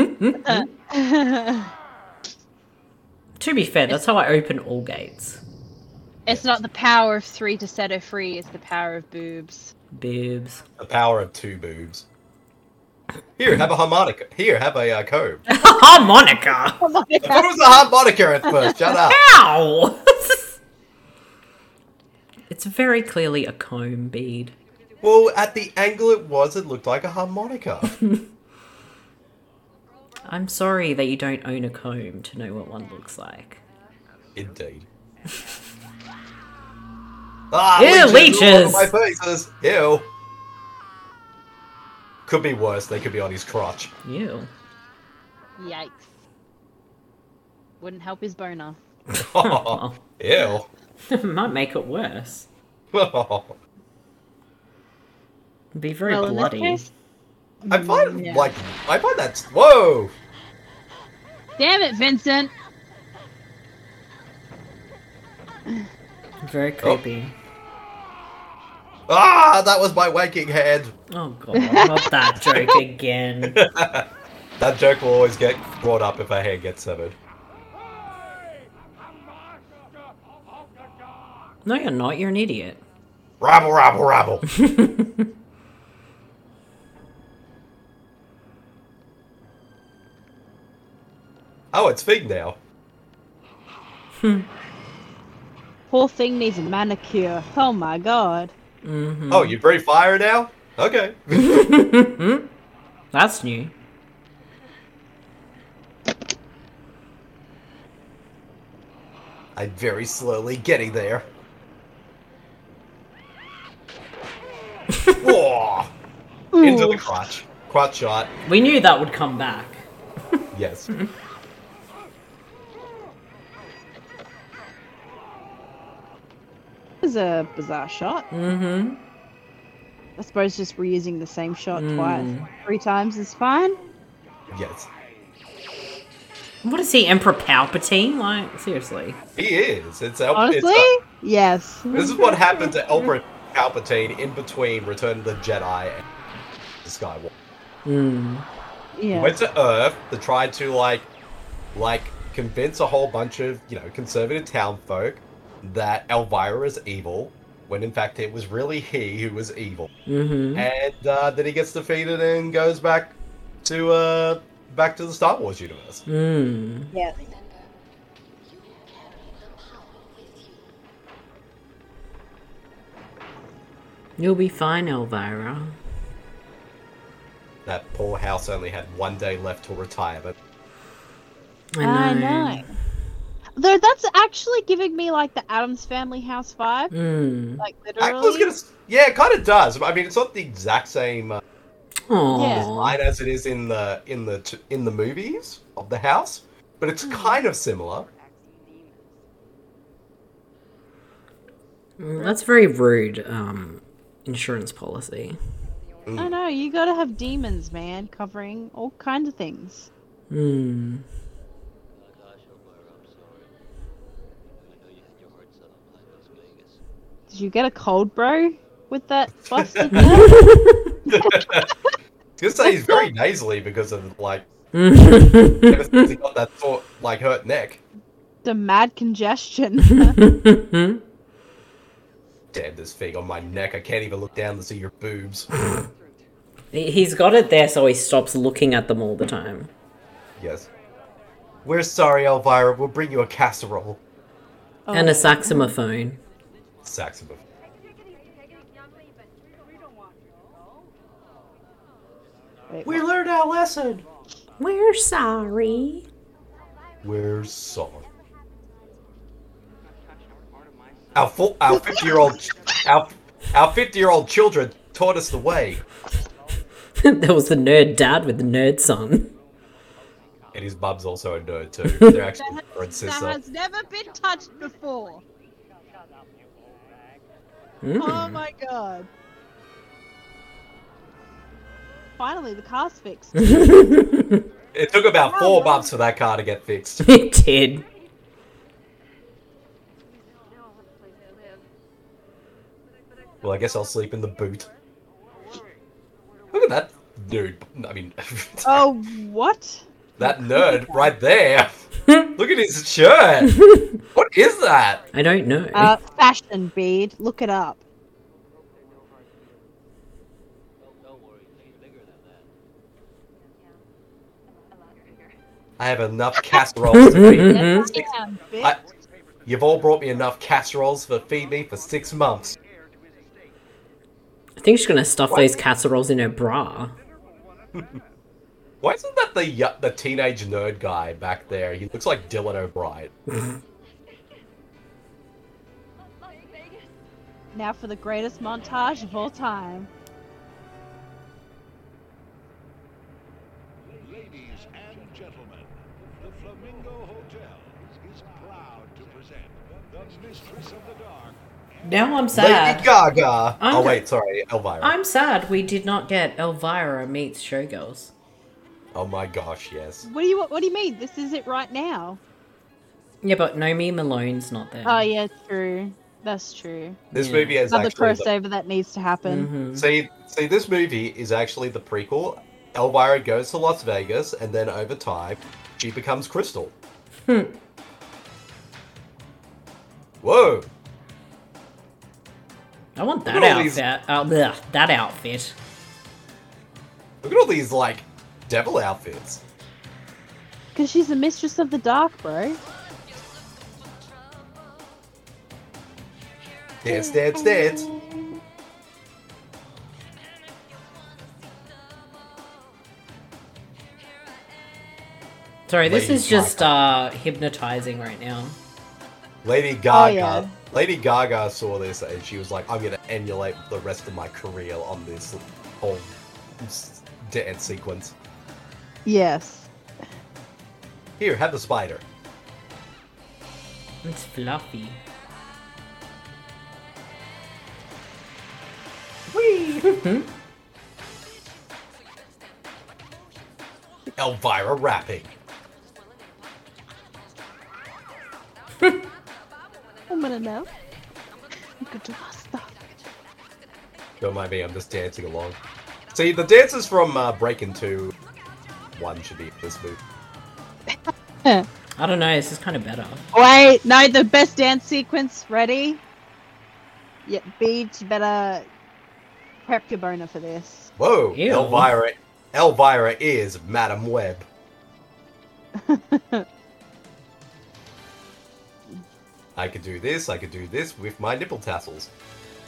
To be fair, that's how I open all gates. It's not the power of three to set her free, it's the power of boobs. Boobs. The power of two boobs. Here, have a harmonica. Here, have a uh, comb. Harmonica! I thought it was a harmonica at first. Shut up. Ow! It's very clearly a comb bead. Well, at the angle it was, it looked like a harmonica. I'm sorry that you don't own a comb to know what one looks like. Indeed. Ah, Ew, leeches! all over leeches! My faces. Ew. Could be worse. They could be on his crotch. Ew. Yikes. Wouldn't help his boner. Oh, ew. Might make it worse. It'd be very Well, in this bloody. case- I find Yeah. like I find that's whoa. Damn it, Vincent! Very creepy. Ah, that was my waking head. Oh god, not that joke again. That joke will always get brought up if a hand gets severed. No, you're not. You're an idiot. Rabble, rabble, rabble. Oh, it's Fig now. Poor thing needs a manicure. Oh my god. Mm-hmm. Oh, you breathe fire now? Okay. That's new. I'm very slowly getting there. Whoa! Into the crotch. Crotch shot. We knew that would come back. Yes. This is a bizarre shot. Mm-hmm. I suppose just reusing the same shot Mm. twice. Three times is fine. Yes. What is he, Emperor Palpatine? Like, seriously. He is. It's El- Honestly? It's, uh, Yes. this is what happened to Emperor Palpatine in between Return of the Jedi and Skywalker. Mm. He Yeah. went to Earth to try to like, like convince a whole bunch of you know conservative townfolk that Elvira is evil, when in fact it was really he who was evil. Mm-hmm. And uh, then he gets defeated and goes back to uh, back to the Star Wars universe. Mm. Yes. You'll be fine, Elvira. That poor house only had one day left till retirement. I I know. know. Though that's actually giving me like the Addams Family house vibe. Mm. Like I was literally. gonna, s- yeah, it kind of does. I mean, it's not the exact same uh, Aww. design as it is in the in the t- in the movies of the house, but it's kind of similar. Mm, That's very rude. Um, insurance policy. I know, you gotta have demons, man, covering all kinds of things. Hmm. Did you get a cold, bro, with that busted I was gonna say he's very nasally because of like ever since he got that sort like hurt neck. The mad congestion. Damn, this thing on my neck. I can't even look down to see your boobs. He- He's got it there so he stops looking at them all the time. Yes. We're sorry, Elvira. We'll bring you a casserole. And a saxophone. Saxophone. We learned our lesson. We're sorry. We're sorry. Our full, our fifty-year-old, our our fifty-year-old children taught us the way. There was the nerd dad with the nerd son. And his mum's also a nerd too. They're actually brother and That sister. has never been touched before. Mm. Oh my god. Finally, the car's fixed. It took about four months for that car to get fixed. It did. Well, I guess I'll sleep in the boot. Look at that dude. I mean, Oh, what? that nerd right there. Look at his shirt. What is that? I don't know. Uh, fashion bead. Look it up. I have enough casseroles to feed me. Yes, Six- I am, bitch. I- You've all brought me enough casseroles to feed me for six months. I think she's gonna stuff those casseroles in her bra. Why isn't that the y- the teenage nerd guy back there? He looks like Dylan O'Brien. Now for the greatest montage of all time. Ladies and gentlemen, the Flamingo Hotel is proud to present the Mistress of the Dark. Now I'm Lady sad. Gaga. I'm oh go- wait, sorry, Elvira. I'm sad we did not get Elvira meets Showgirls. Oh my gosh, yes. What do you What do you mean? This is it right now. Yeah, but Nomi Malone's not there. Oh yeah, true. That's true. This Yeah. movie is Another actually the- crossover that needs to happen. Mhm. See, see, this movie is actually the prequel. Elvira goes to Las Vegas, and then over time, she becomes Crystal. Hmm. Whoa! I want that Look at all these- outfit. Uh, bleh, that outfit. Look at all these like devil outfits. Because she's the mistress of the dark, bro. Dance, dance, dance. Sorry, this Lady is just uh hypnotizing right now. Lady Gaga. yeah. Lady Gaga saw this and she was like, "I'm gonna emulate the rest of my career on this whole s- dance sequence." Yes. Here, have the spider. It's fluffy. Whee! Elvira rapping. I'm gonna know. Good to us, stuff. Don't mind me, I'm just dancing along. See, the dancers from uh, Breakin' two one should be in this movie. I don't know, this is kind of better. Wait, no, the best dance sequence. Ready? Yeah, Beach, you better prep your boner for this. Whoa! Ew. Elvira, Elvira is Madam Web. I could do this, I could do this with my nipple tassels.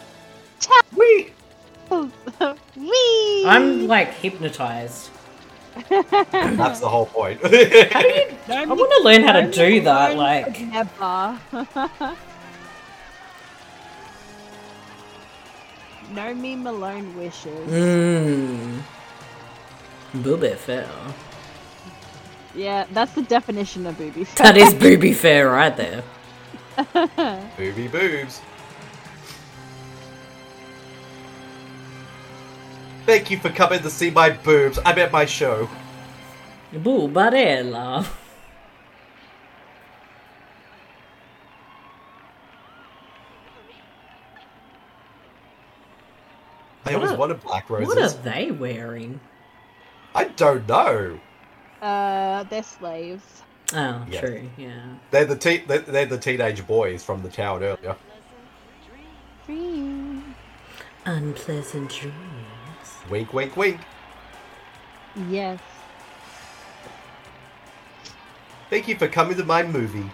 Wee! Wee! I'm like hypnotized. That's the whole point. How do you, I want to learn how to do that, like... Never. No me Malone wishes. Mmm. Booby fair. Yeah, that's the definition of booby fair. That is booby fair right there. Booby boobs. Thank you for coming to see my boobs. I'm at my show. Boobarella. I always wanted black roses. What are they wearing? I don't know. Uh, they're slaves. Oh, Yes. true, yeah. They're the te- they're, they're the teenage boys from the town earlier. Unpleasant dreams. Wink, wink, wink. Yes. Thank you for coming to my movie.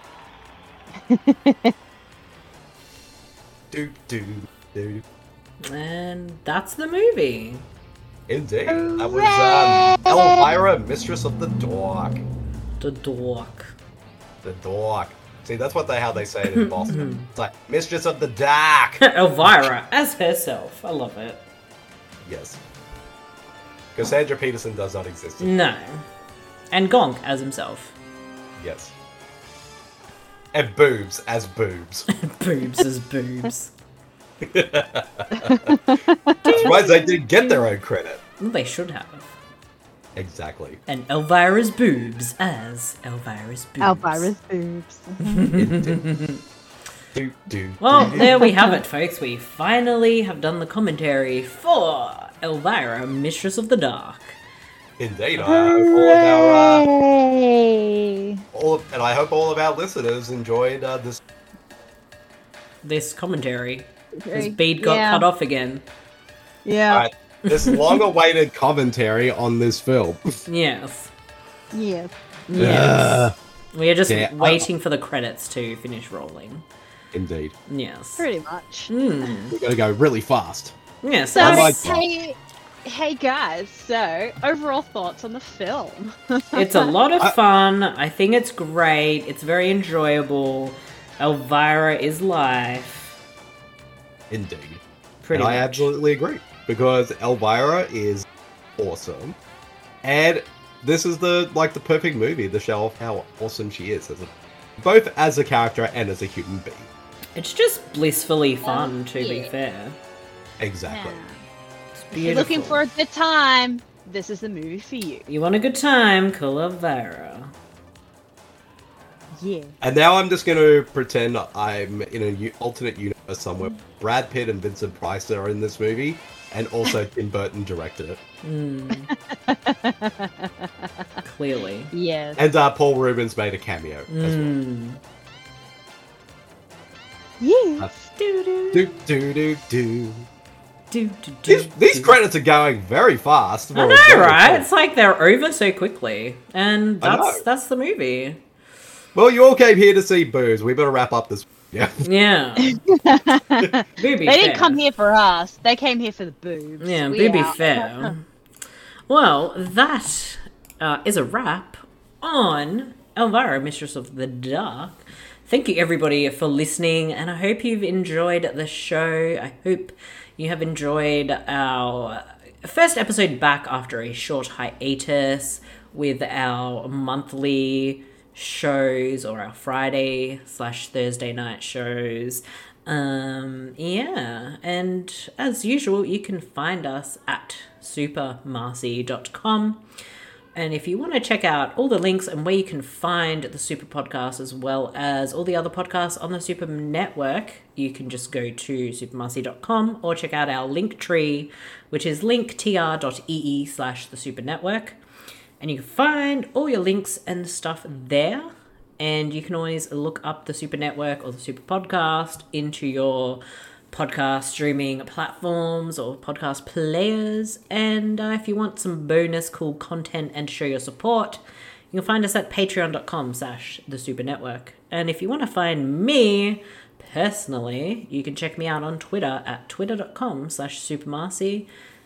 do do do. And that's the movie. Indeed, that was um, Elvira, Mistress of the Dark. The Dark. The Dark. See, that's what they how they say it in Boston. It's like Mistress of the Dark. Elvira as herself. I love it. Yes. Cassandra Peterson does not exist. No. And Gonk as himself. Yes. And boobs as boobs. Boobs as boobs. That's why they didn't get their own credit. Well, they should have. Exactly. And Elvira's boobs as Elvira's boobs. Elvira's boobs. do, do, Well, do. there we have it, folks. We finally have done the commentary for Elvira, Mistress of the Dark. Indeed, I hope all of our uh, Hooray! all of, and I hope all of our listeners enjoyed uh, this. This commentary. His Very- bead got yeah. cut off again. Yeah. Alright, this long-awaited commentary on this film. Yes. Yes. Yes. we are just Yeah, I- waiting for the credits to finish rolling. Indeed, Yes. Pretty much. Mm. we're gonna go really fast. Yes. So, Oh my hey, hey guys, so overall thoughts on the film? It's a lot of fun. I think it's great. It's very enjoyable. Elvira is life. Indeed, Pretty and I much. absolutely agree because Elvira is awesome, and this is the like the perfect movie to show off how awesome she is as a, both as a character and as a human being. It's just blissfully fun, to be yeah. fair. Exactly. It's If you're looking beautiful. for a good time, this is the movie for you. You want a good time? Call Elvira. Yeah. And now I'm just going to pretend I'm in an u- alternate universe somewhere. Brad Pitt and Vincent Price are in this movie, and also Tim Burton directed it. Mm. Clearly. Yes. And uh, Paul Rubens made a cameo as well. Mm. Yes. Do do Do do do do. do do. These, these credits are going very fast. I for a know, very right? film. It's like they're over so quickly, and I that's know. that's the movie. Well, you all came here to see boobs. We better wrap up this. Yeah. Yeah. Booby They didn't fair. come here for us. They came here for the boobs. Yeah, We booby out. fair. Well, that uh, is a wrap on Elvira, Mistress of the Dark. Thank you, everybody, for listening, and I hope you've enjoyed the show. I hope you have enjoyed our first episode back after a short hiatus with our monthly shows or our Friday slash Thursday night shows. Um, yeah, and as usual, you can find us at super marcy dot com. And if you want to check out all the links and where you can find the Super Podcast as well as all the other podcasts on the Super Network, you can just go to super marcy dot com or check out our link tree, which is linktr.ee slash the Super Network. And you can find all your links and stuff there. And you can always look up the Super Network or the Super Podcast into your podcast streaming platforms or podcast players. And uh, if you want some bonus cool content and show your support, you can find us at patreon.com slash the Super Network. And if you want to find me personally, you can check me out on Twitter at twitter.com slash supermarcy.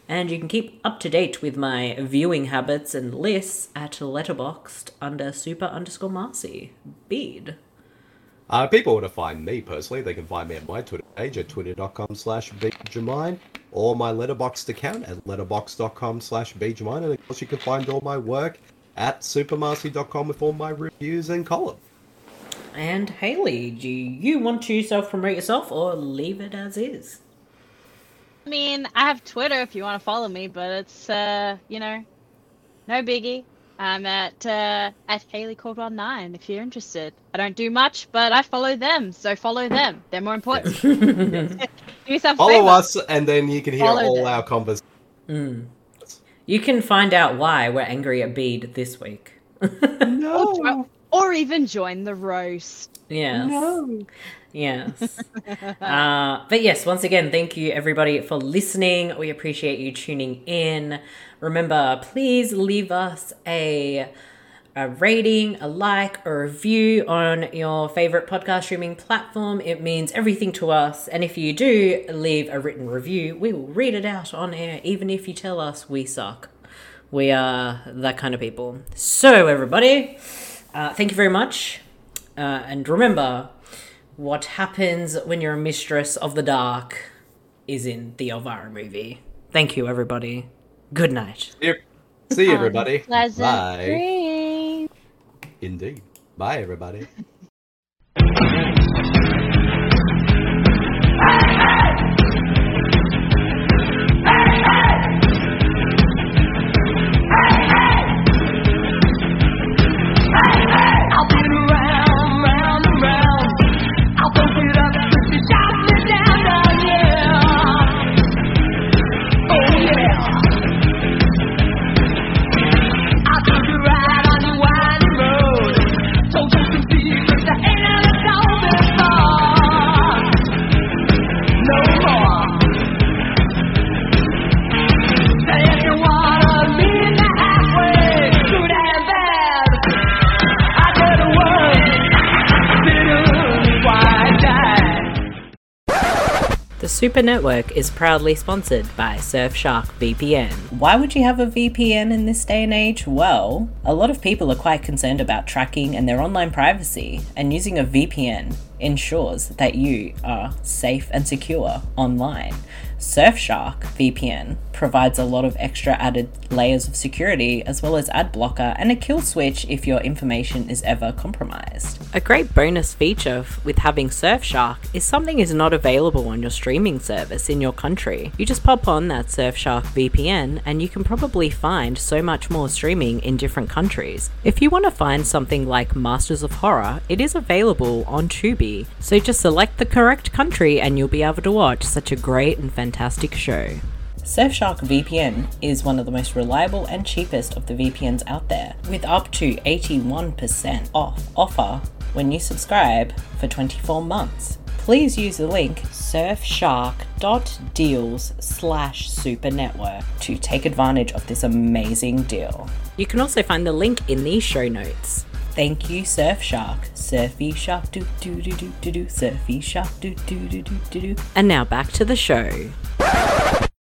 And you can keep up to date with my viewing habits and lists at Letterboxd under super underscore Marcy. Bede. Uh, people want to find me personally, they can find me at my Twitter page at twitter.com slash bjamine or my Letterboxd account at letterboxd.com slash bjamine. And of course you can find all my work at supermarcy dot com with all my reviews and columns. And Haley, do you want to self-promote yourself or leave it as is? I mean, I have Twitter if you want to follow me, but it's, uh, you know, no biggie. I'm at uh, at Haley Caldwell nine if you're interested. I don't do much, but I follow them, so follow them. They're more important. Do yourself a Follow favor. us, and then you can hear Follow all them. our conversations. Mm. You can find out why we're angry at Bede this week. No. Or, or even join the roast. Yes. No. Yes. uh, but yes, once again, thank you everybody for listening. We appreciate you tuning in. Remember, please leave us a, a rating, a like, a review on your favorite podcast streaming platform. It means everything to us. And if you do leave a written review, we will read it out on air, even if you tell us we suck. We are that kind of people. So, everybody, uh, thank you very much. Uh, and remember, what happens when you're a mistress of the dark is in the Elvira movie. Thank you, everybody. Good night. Yep. See you, everybody. Pleasant Bye. dreams. Indeed. Bye, everybody. I've been around, round and round. I'll fuck it up, but you shot me down, down, yeah. Oh yeah. I took you right on your winding road. Told you some secrets that ain't ever told before. No more. Say if you wanna meet me halfway, good and bad. I said a word, didn't quite die. The Super Network is proudly sponsored by Surfshark V P N. Why would you have a V P N in this day and age? Well, a lot of people are quite concerned about tracking and their online privacy, and using a V P N ensures that you are safe and secure online. Surfshark V P N provides a lot of extra added layers of security, as well as ad blocker and a kill switch if your information is ever compromised. A great bonus feature f- with having Surfshark is something is not available on your streaming service in your country. You just pop on that Surfshark V P N and you can probably find so much more streaming in different countries. If you want to find something like Masters of Horror, it is available on Tubi, so just select the correct country and you'll be able to watch such a great and fantastic show. Surfshark V P N is one of the most reliable and cheapest of the V P Ns out there, with up to eighty-one percent off offer when you subscribe for twenty-four months. Please use the link surfshark.deals slash supernetwork to take advantage of this amazing deal. You can also find the link in these show notes. Thank you, Surfshark. Surfy shark do do do do do do. Surfy shark do do do do do do. And now back to the show.